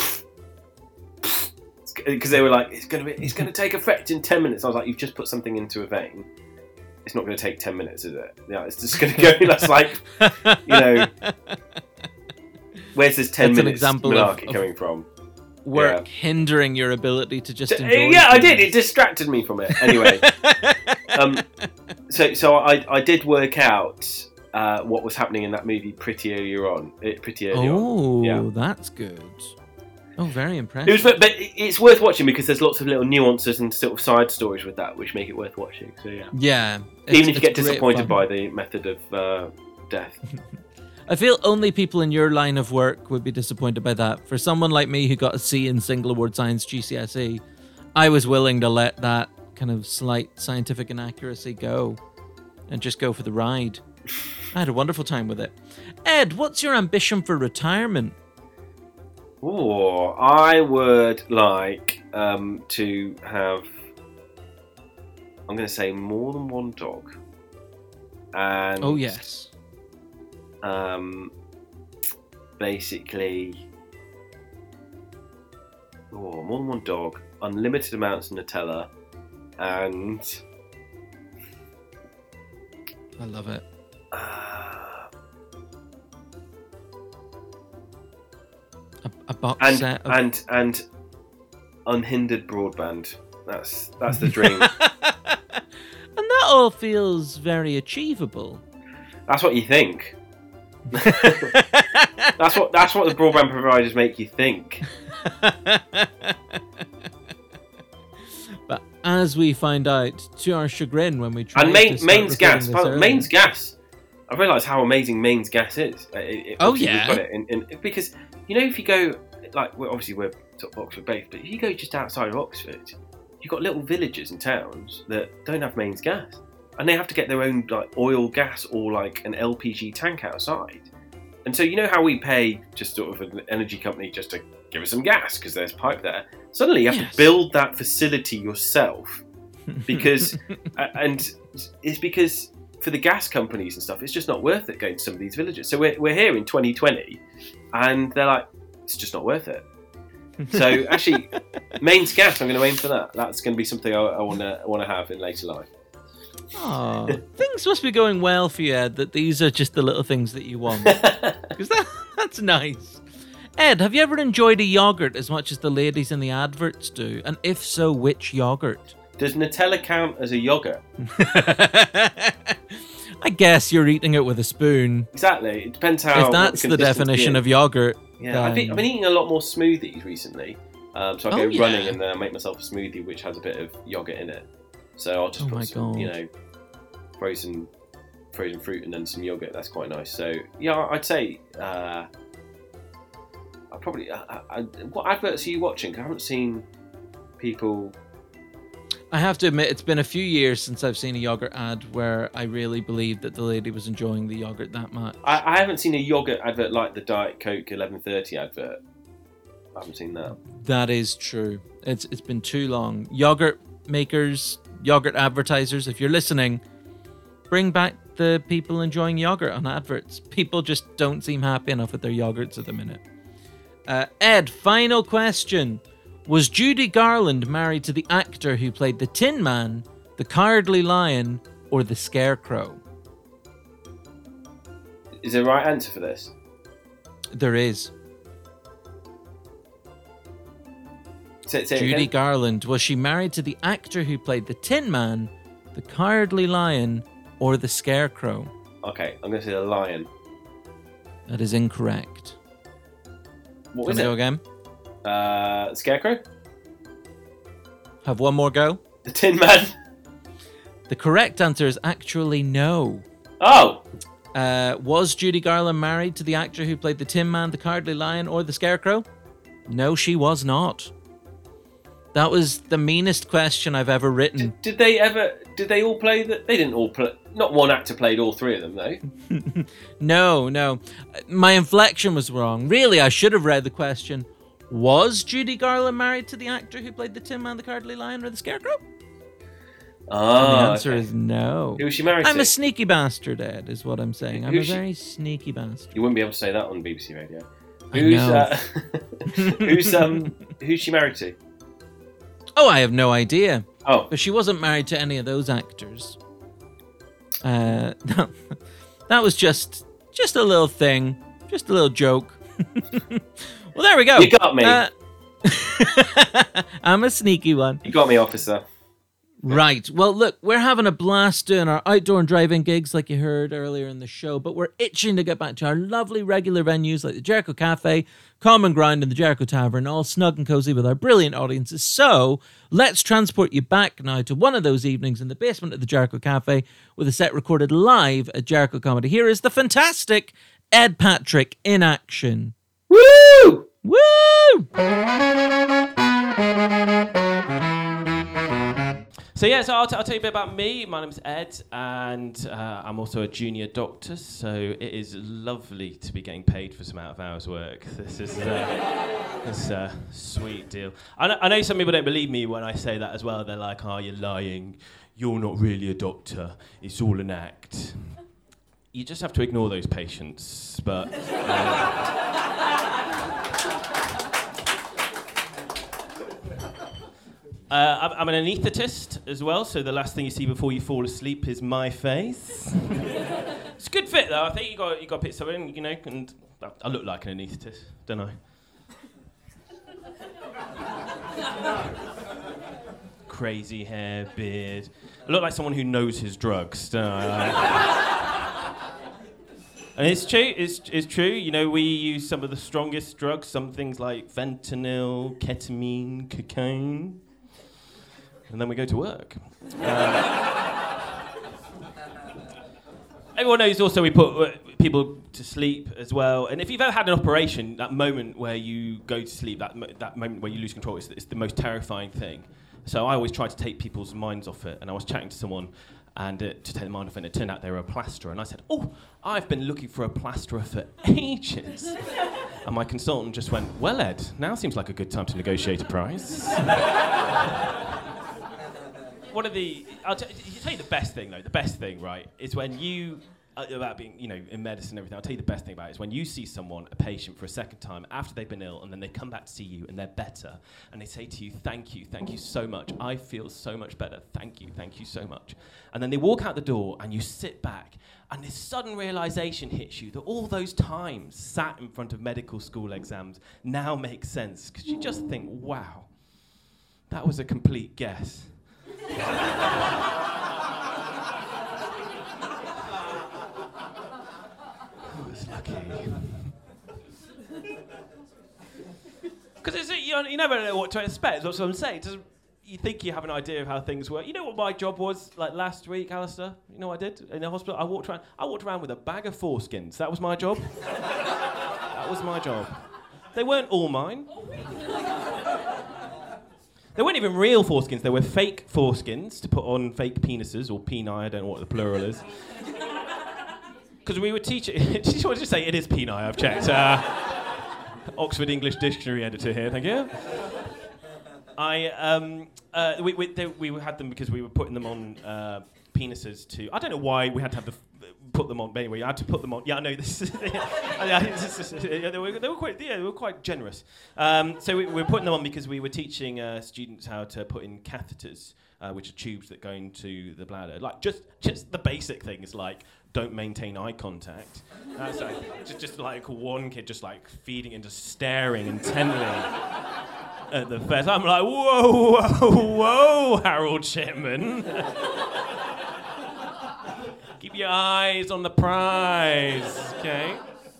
Because they were like, it's gonna be, it's gonna take effect in ten minutes. I was like, you've just put something into a vein. It's not gonna take ten minutes, is it? Yeah, it's just gonna go. That's like, you know, where's this ten That's an minutes example of- malarkey of- coming from? Work Yeah. hindering your ability to just So- enjoy yeah, I did. It things. distracted me from it. Anyway, um, so so I I did work out uh, what was happening in that movie pretty earlier on. It, pretty early on. Oh, Yeah. that's good. Oh, very It impressive. was, but it's worth watching because there's lots of little nuances and sort of side stories with that, which make it worth watching. So yeah, Yeah. even it's- if you get it's great disappointed fun. by the method of uh, death. I feel only people in your line of work would be disappointed by that. For someone like me who got a C in single award science G C S E, I was willing to let that kind of slight scientific inaccuracy go and just go for the ride. I had a wonderful time with it. Ed, what's your ambition for retirement? Oh, I would like um, to have. I'm going to say more than one dog. And Oh, yes. Um, basically, oh, more than one dog, unlimited amounts of Nutella, and I love it. uh, A, a box and set of... and and unhindered broadband. That's that's the dream. And that all feels very achievable. That's what you think. that's what that's what the broadband providers make you think. But as we find out, to our chagrin, when we try and main, to start mains gas, recording this early- mains gas. I realise how amazing mains gas is. It, it, Oh, obviously yeah. we've got it in, in, because you know if you go like we're, obviously we're sort of Oxford based, but if you go just outside of Oxford, you've got little villages and towns that don't have mains gas, and they have to get their own like oil, gas, or like an L P G tank outside. And so you know how we pay just sort of an energy company just to give us some gas because there's pipe there. Suddenly you have Yes. to build that facility yourself because, uh, and it's because for the gas companies and stuff, it's just not worth it going to some of these villages. So we're we're here in twenty twenty, and they're like, it's just not worth it. So actually, mains gas, I'm going to aim for that. That's going to be something I, I want to want to have in later life. Oh, things must be going well for you, Ed, that these are just the little things that you want. Because that, that's nice. Ed, have you ever enjoyed a yogurt as much as the ladies in the adverts do? And if so, which yogurt? Does Nutella count as a yogurt? I guess you're eating it with a spoon. Exactly. It depends how. If that's what the consistency definition is. of yogurt. Yeah, I've been, I've been eating a lot more smoothies recently. Um, so I Oh, go yeah. running and then I make myself a smoothie which has a bit of yogurt in it. So I'll just Oh put my some, God. you know, frozen frozen fruit and then some yogurt. That's quite nice. So yeah, I'd say uh, I probably. I, I, what adverts are you watching? 'Cause I haven't seen people. I have to admit, it's been a few years since I've seen a yogurt ad where I really believed that the lady was enjoying the yogurt that much. I, I haven't seen a yogurt advert like the Diet Coke eleven thirty advert. I haven't seen that. That is true. It's it's been too long. Yogurt makers, yogurt advertisers, if you're listening, bring back the people enjoying yogurt on adverts. People just don't seem happy enough with their yogurts at the minute. Uh, Ed, final question. Was Judy Garland married to the actor who played the Tin Man, the Cowardly Lion, or the Scarecrow? Is there a right answer for this? There is. Say, say it Judy again. Garland, was she married to the actor who played the Tin Man, the Cowardly Lion, or the Scarecrow? Okay, I'm going to say the lion. That is incorrect. What Can was we go it? again? Uh, Scarecrow? Have one more go? The Tin Man? The correct answer is actually no. Oh! Uh, was Judy Garland married to the actor who played the Tin Man, the Cowardly Lion, or the Scarecrow? No, she was not. That was the meanest question I've ever written. Did, did they ever... Did they all play... The, they didn't all play... Not one actor played all three of them, though. No, no. My inflection was wrong. Really, I should have read the question. Was Judy Garland married to the actor who played the Tin Man, the Cowardly Lion, or the Scarecrow? Oh, And the answer okay. is no. Who was she married I'm to? a sneaky bastard, Ed, is what I'm saying. I'm Who's a she- very sneaky bastard. You wouldn't be able to say that on B B C Radio. I Who's know. uh, who's um who's she married to? Oh, I have no idea. Oh, But she wasn't married to any of those actors. Uh, no, that was just just a little thing, just a little joke. Well, there we go. you got me. Uh, I'm a sneaky one. you got me, officer. Right. Well, look, we're having a blast doing our outdoor and drive-in gigs like you heard earlier in the show, but we're itching to get back to our lovely regular venues like the Jericho Cafe, Common Ground, and the Jericho Tavern, all snug and cozy with our brilliant audiences. So let's transport you back now to one of those evenings in the basement of the Jericho Cafe with a set recorded live at Jericho Comedy. Here is the fantastic Ed Patrick in action. Woo! Woo! So yeah, so I'll, t- I'll tell you a bit about me. My name's Ed, and uh, I'm also a junior doctor. So it is lovely to be getting paid for some out of hours work. This is uh, this uh, sweet deal. I know, I know some people don't believe me when I say that as well. They're like, "Oh, you're lying. You're not really a doctor. It's all an act." You just have to ignore those patients, but. Um, Uh, I'm, I'm an anaesthetist as well, so the last thing you see before you fall asleep is my face. It's a good fit, though. I think you got you got to put something, you know, and I look like an anaesthetist, don't I? Crazy hair, beard. I look like someone who knows his drugs, don't I? And it's true, it's, it's true. You know, we use some of the strongest drugs, some things like fentanyl, ketamine, cocaine. And then we go to work. Uh, everyone knows also we put uh, people to sleep as well. And if you've ever had an operation, that moment where you go to sleep, that, mo- that moment where you lose control, is it's the most terrifying thing. So I always try to take people's minds off it. And I was chatting to someone and uh, to take the mind off it, and it turned out they were a plasterer. And I said, oh, I've been looking for a plasterer for ages. And my consultant just went, well, Ed, now seems like a good time to negotiate a price. One of the, I'll t- I'll tell you the best thing, though. The best thing, right, is when you, uh, about being, you know, in medicine and everything, I'll tell you the best thing about it is when you see someone, a patient, for a second time after they've been ill, and then they come back to see you and they're better, and they say to you, thank you, thank you so much. I feel so much better. Thank you, thank you so much. And then they walk out the door and you sit back, and this sudden realization hits you that all those times sat in front of medical school exams now make sense, because you just think, wow, that was a complete guess. I was lucky. Because it's you, know, you never know what to expect. That's what I'm saying. Just, you think you have an idea of how things work. You know what my job was like last week, Alistair? You know what I did in the hospital? I walked around. I walked around with a bag of foreskins. That was my job. That was my job. They weren't all mine. They weren't even real foreskins. They were fake foreskins to put on fake penises, or peni, I don't know what the plural is. Because we were teaching... Did you want to say it is peni? I've checked. Uh, Oxford English Dictionary editor here, thank you. I, um, uh, we, we, they, we had them because we were putting them on uh, penises to... I don't know why we had to have the... put them on, but anyway, I had to put them on. Yeah, I know this. Is, they, were, they were quite, yeah, they were quite generous. Um, so we, we were putting them on because we were teaching uh, students how to put in catheters, uh, which are tubes that go into the bladder. Like just, just the basic things, like don't maintain eye contact. That's like, just, just like one kid just like feeding and just staring intently at the face. I'm like, whoa, whoa, whoa, Harold Shipman. Keep your eyes on the prize, okay?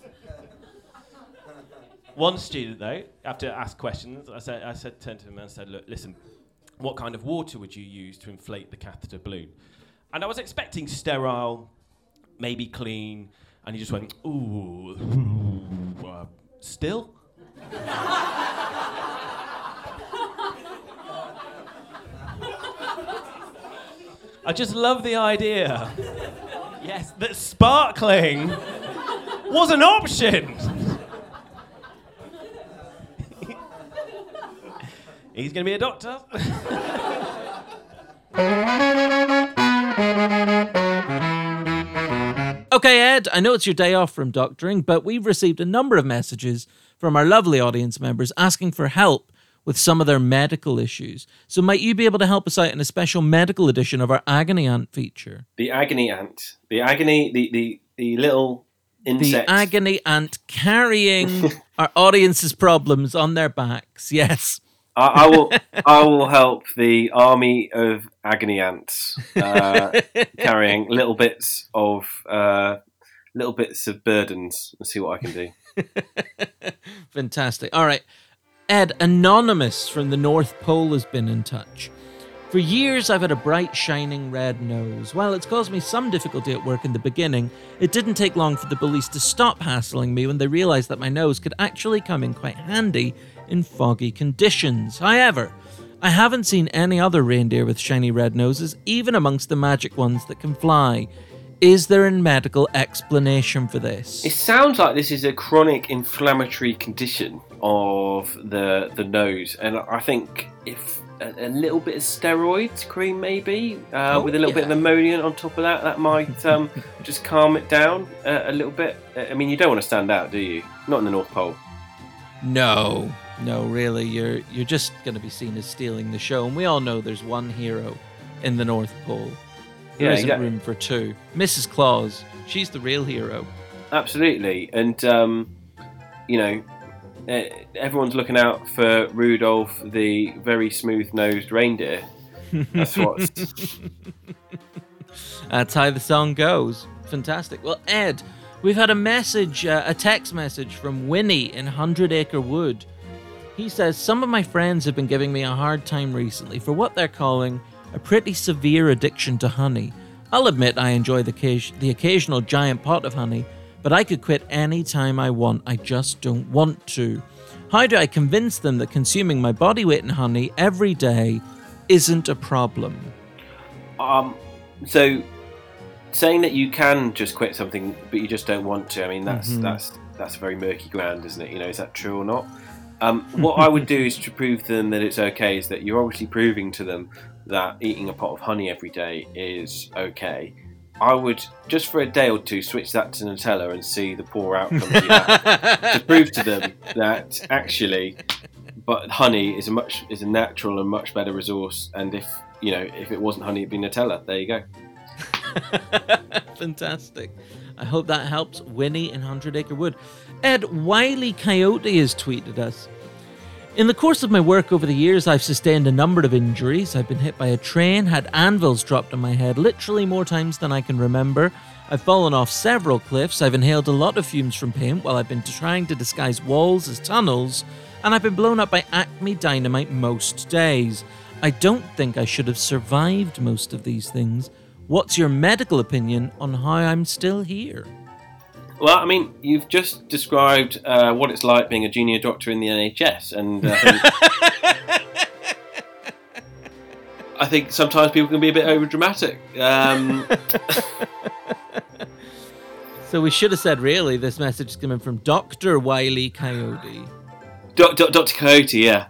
One student, though, after ask questions, I said, I said, turned to him and I said, look, listen, what kind of water would you use to inflate the catheter balloon? And I was expecting sterile, maybe clean, and he just went, ooh, uh, still? I just love the idea. Yes, that sparkling was an option. He's going to be a doctor. Okay, Ed, I know it's your day off from doctoring, but we've received a number of messages from our lovely audience members asking for help with some of their medical issues. So might you be able to help us out in a special medical edition of our Agony Ant feature? The Agony Ant. The agony, the, the, the little insect. The Agony Ant carrying our audience's problems on their backs, yes. I, I will I will help the army of agony ants uh, carrying little bits of uh, little bits of burdens and see what I can do. Fantastic. All right. Ed, Anonymous from the North Pole has been in touch. For years, I've had a bright, shining red nose. While it's caused me some difficulty at work in the beginning, it didn't take long for the police to stop hassling me when they realised that my nose could actually come in quite handy in foggy conditions. However, I haven't seen any other reindeer with shiny red noses, even amongst the magic ones that can fly. Is there a medical explanation for this? It sounds like this is a chronic inflammatory condition of the the nose, and I think if a, a little bit of steroids cream maybe uh, oh, with a little yeah. bit of emollient on top of that, that might um, just calm it down uh, a little bit. I mean, you don't want to stand out, do you? Not in the North Pole. No, no, really. You're you're just going to be seen as stealing the show, and we all know there's one hero in the North Pole. There yeah, isn't exactly. room for two. Missus Claus, she's the real hero. Absolutely, and um, you know, uh, everyone's looking out for Rudolph, the very smooth-nosed reindeer. That's what's... That's how the song goes. Fantastic. Well, Ed, we've had a message, uh, a text message from Winnie in Hundred Acre Wood. He says, some of my friends have been giving me a hard time recently for what they're calling a pretty severe addiction to honey. I'll admit I enjoy the, occasion- the occasional giant pot of honey, but I could quit any time I want. I just don't want to. How do I convince them that consuming my body weight in honey every day isn't a problem? Um, so saying that you can just quit something, but you just don't want to, I mean, that's mm-hmm. that's that's a very murky ground, isn't it? You know, is that true or not? Um, what I would do is to prove to them that it's okay, is that you're obviously proving to them that eating a pot of honey every day is okay. I would, just for a day or two, switch that to Nutella and see the poor outcomes you have. To prove to them that actually, but honey is a much is a natural and much better resource. And if you know, if it wasn't honey, it'd be Nutella. There you go. Fantastic. I hope that helps Winnie in Hundred Acre Wood. Ed, Wiley Coyote has tweeted us. In the course of my work over the years, I've sustained a number of injuries. I've been hit by a train, had anvils dropped on my head literally more times than I can remember. I've fallen off several cliffs. I've inhaled a lot of fumes from paint while I've been trying to disguise walls as tunnels. And I've been blown up by Acme Dynamite most days. I don't think I should have survived most of these things. What's your medical opinion on how I'm still here? Well, I mean, you've just described uh, what it's like being a junior doctor in the N H S, and uh, I think sometimes people can be a bit overdramatic. Um, so we should have said, really, this message is coming from Doctor Wiley Coyote. Do- Do- Doctor Coyote, yeah.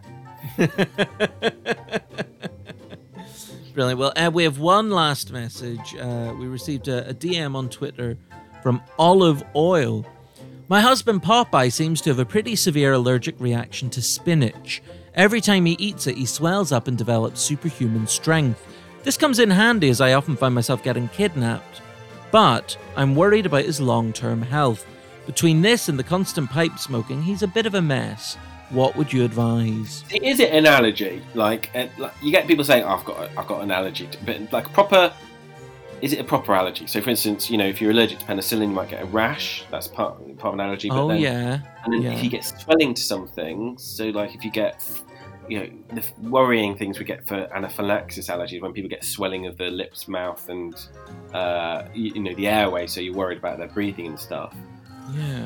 Brilliant. Well, uh, we have one last message. Uh, we received a, a D M on Twitter from Olive Oil. My husband Popeye seems to have a pretty severe allergic reaction to spinach. Every time he eats it, he swells up and develops superhuman strength. This comes in handy as I often find myself getting kidnapped. But I'm worried about his long-term health. Between this and the constant pipe smoking, he's a bit of a mess. What would you advise? Is it an allergy? Like, uh, like you get people saying, oh, "I've got, a, I've got an allergy," to, but like proper. Is it a proper allergy? So, for instance, you know, if you're allergic to penicillin, you might get a rash. That's part part of an allergy. But oh then, yeah. And then yeah. if you get swelling to something, so like if you get, you know, the worrying things we get for anaphylaxis allergies, when people get swelling of the lips, mouth, and uh, you, you know, the airway, so you're worried about their breathing and stuff. Yeah.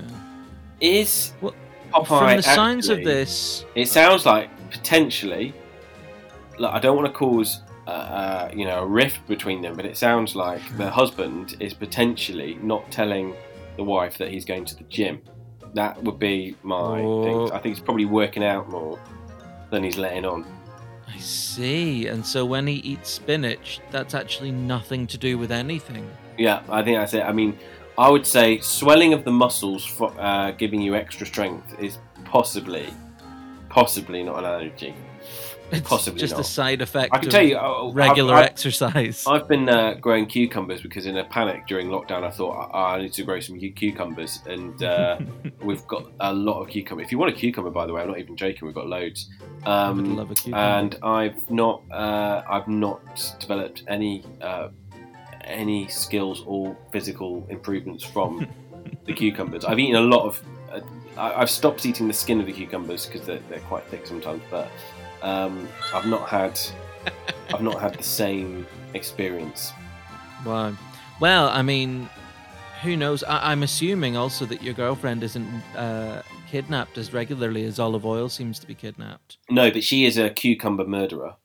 Is well, Popeye from the signs actually, of this, it sounds like potentially. Like, I don't want to cause. Uh, you know, a rift between them, but it sounds like the husband is potentially not telling the wife that he's going to the gym. That would be my oh. thing. I think he's probably working out more than he's letting on. I see. And so when he eats spinach, that's actually nothing to do with anything. Yeah, I think that's it. I mean, I would say swelling of the muscles for uh, giving you extra strength is possibly, possibly not an allergy. It's Possibly just not. a side effect I can of tell you, uh, regular I've, I've, exercise. I've been uh, growing cucumbers because in a panic during lockdown I thought oh, I need to grow some cucumbers, and uh, we've got a lot of cucumber. If you want a cucumber, by the way, I'm not even joking, we've got loads. Um, I would love a cucumber. And I've not, uh, I've not developed any uh, any skills or physical improvements from the cucumbers. I've eaten a lot of. Uh, I've stopped eating the skin of the cucumbers because they're, they're quite thick sometimes, but. Um, I've not had, I've not had the same experience. Wow. Well, I mean, who knows? I- I'm assuming also that your girlfriend isn't uh, kidnapped as regularly as Olive Oil seems to be kidnapped. No, but she is a cucumber murderer.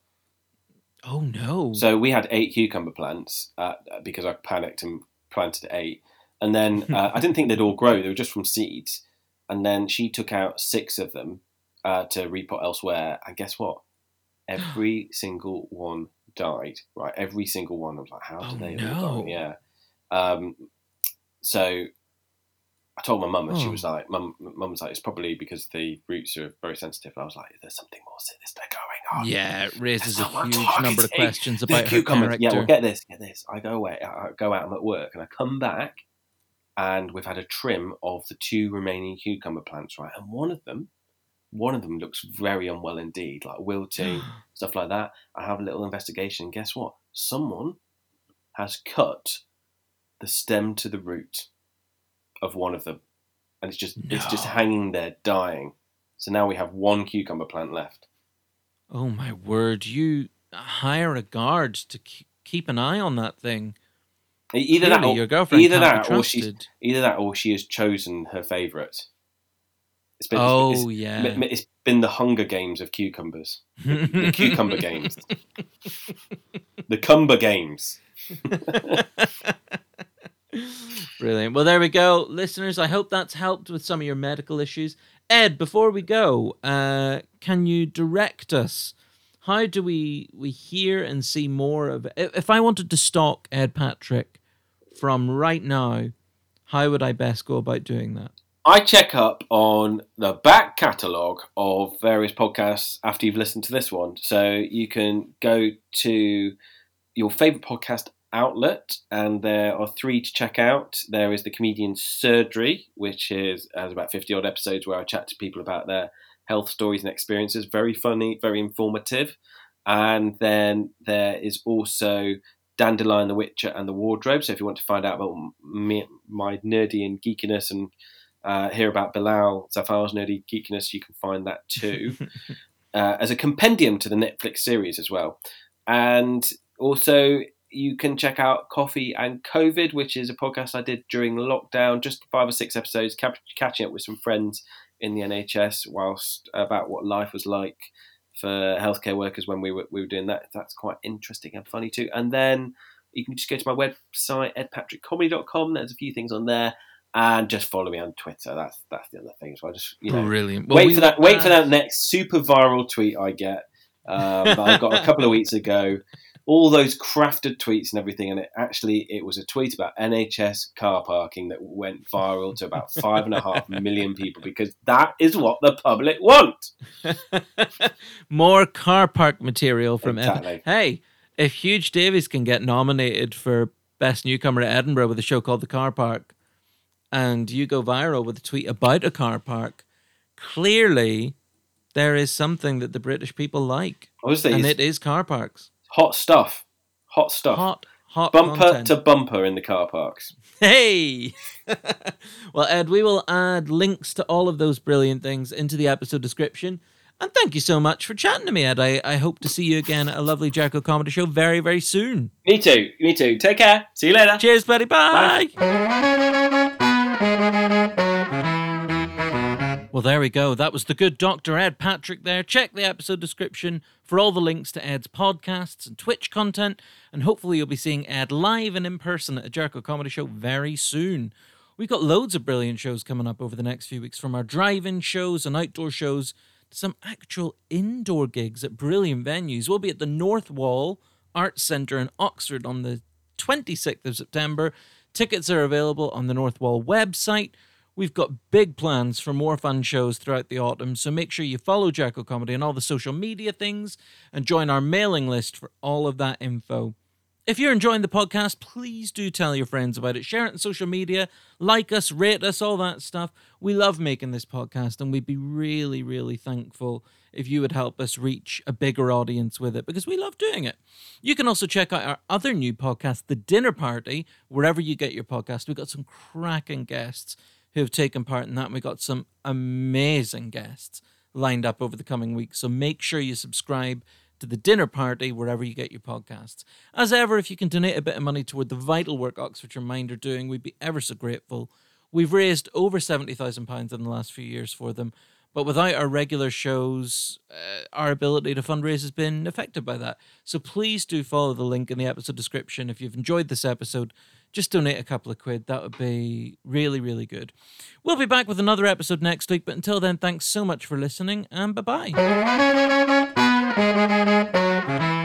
Oh no! So we had eight cucumber plants uh, because I panicked and planted eight, and then uh, I didn't think they'd all grow. They were just from seeds, and then she took out six of them. Uh, to repot elsewhere, and guess what? Every single one died. Right, every single one. I was like, how do oh, they no. all die? Yeah. Um, so I told my mum, and oh. she was like, "Mum, mum was like, it's probably because the roots are very sensitive." And I was like, "There's something more sinister going on." Yeah, it raises There's a huge someone number of targeting questions the about her cucumbers. character. Yeah, well, get this, get this. I go away, I go out. I'm at work, and I come back, and we've had a trim of the two remaining cucumber plants. Right, and one of them one of them looks very unwell indeed, like wilting, stuff like that. I have a little investigation, and guess what? Someone has cut the stem to the root of one of them, and it's just no. it's just hanging there, dying. So now we have one cucumber plant left. Oh my word! You hire a guard to keep an eye on that thing. Either Clearly, that, or, your girlfriend either can't that, be or she's trusted. either that, or she has chosen her favourite. It's been, oh it's, yeah, it's been the Hunger Games of cucumbers, the cucumber games, the Cumber Games. Brilliant. Well, there we go, listeners. I hope that's helped with some of your medical issues. Ed, before we go, uh, can you direct us? How do we we hear and see more of it? If I wanted to stalk Ed Patrick from right now, how would I best go about doing that? I check up on the back catalogue of various podcasts after you've listened to this one. So you can go to your favourite podcast outlet, and there are three to check out. There is the Comedian Surgery, which is has about fifty odd episodes where I chat to people about their health stories and experiences. Very funny, very informative. And then there is also Dandelion, the Witcher, and the Wardrobe. So if you want to find out about me, my nerdy and geekiness, and uh, hear about Bilal Zafar's nerdy geekiness, you can find that too. uh, as a compendium to the Netflix series as well. And also you can check out Coffee and COVID, which is a podcast I did during lockdown, just five or six episodes, cap- catching up with some friends in the N H S whilst about what life was like for healthcare workers when we were we were doing that. That's quite interesting and funny too. And then you can just go to my website, ed patrick comedy dot com. There's a few things on there, and just follow me on Twitter. That's that's the other thing. So I just you know Brilliant. Well, wait we for that. will Wait add... for that next super viral tweet I get. Um, that I got a couple of weeks ago. All those crafted tweets and everything, and it actually it was a tweet about N H S car parking that went viral to about five and a half million people, because that is what the public want. More car park material from exactly. Ed. Hey, if Huge Davies can get nominated for Best Newcomer at Edinburgh with a show called The Car Park, and you go viral with a tweet about a car park, clearly there is something that the British people like, Obviously, and it is car parks. Hot stuff. Hot stuff. Hot, hot Bumper content. to bumper in the car parks. Hey! Well, Ed, we will add links to all of those brilliant things into the episode description. And thank you so much for chatting to me, Ed. I, I hope to see you again at a lovely Jericho Comedy Show very, very soon. Me too. Me too. Take care. See you later. Cheers, buddy. Bye. Bye. Well, there we go. That was the good Doctor Ed Patrick there. Check the episode description for all the links to Ed's podcasts and Twitch content, and hopefully you'll be seeing Ed live and in person at a Jericho Comedy Show very soon. We've got loads of brilliant shows coming up over the next few weeks, from our drive-in shows and outdoor shows to some actual indoor gigs at brilliant venues. We'll be at the North Wall Arts Centre in Oxford on the twenty-sixth of September. Tickets are available on the North Wall website. We've got big plans for more fun shows throughout the autumn, so make sure you follow Jericho Comedy on all the social media things and join our mailing list for all of that info. If you're enjoying the podcast, please do tell your friends about it. Share it on social media, like us, rate us, all that stuff. We love making this podcast, and we'd be really, really thankful if you would help us reach a bigger audience with it, because we love doing it. You can also check out our other new podcast, The Dinner Party, wherever you get your podcast. We've got some cracking guests who have taken part in that, and we got some amazing guests lined up over the coming weeks. So make sure you subscribe to The Dinner Party wherever you get your podcasts. As ever, if you can donate a bit of money toward the vital work Oxfordshire Mind are doing, we'd be ever so grateful. We've raised over seventy thousand pounds in the last few years for them, but without our regular shows, uh, our ability to fundraise has been affected by that. So please do follow the link in the episode description. If you've enjoyed this episode, just donate a couple of quid. That would be really, really good. We'll be back with another episode next week, but until then, thanks so much for listening, and bye-bye.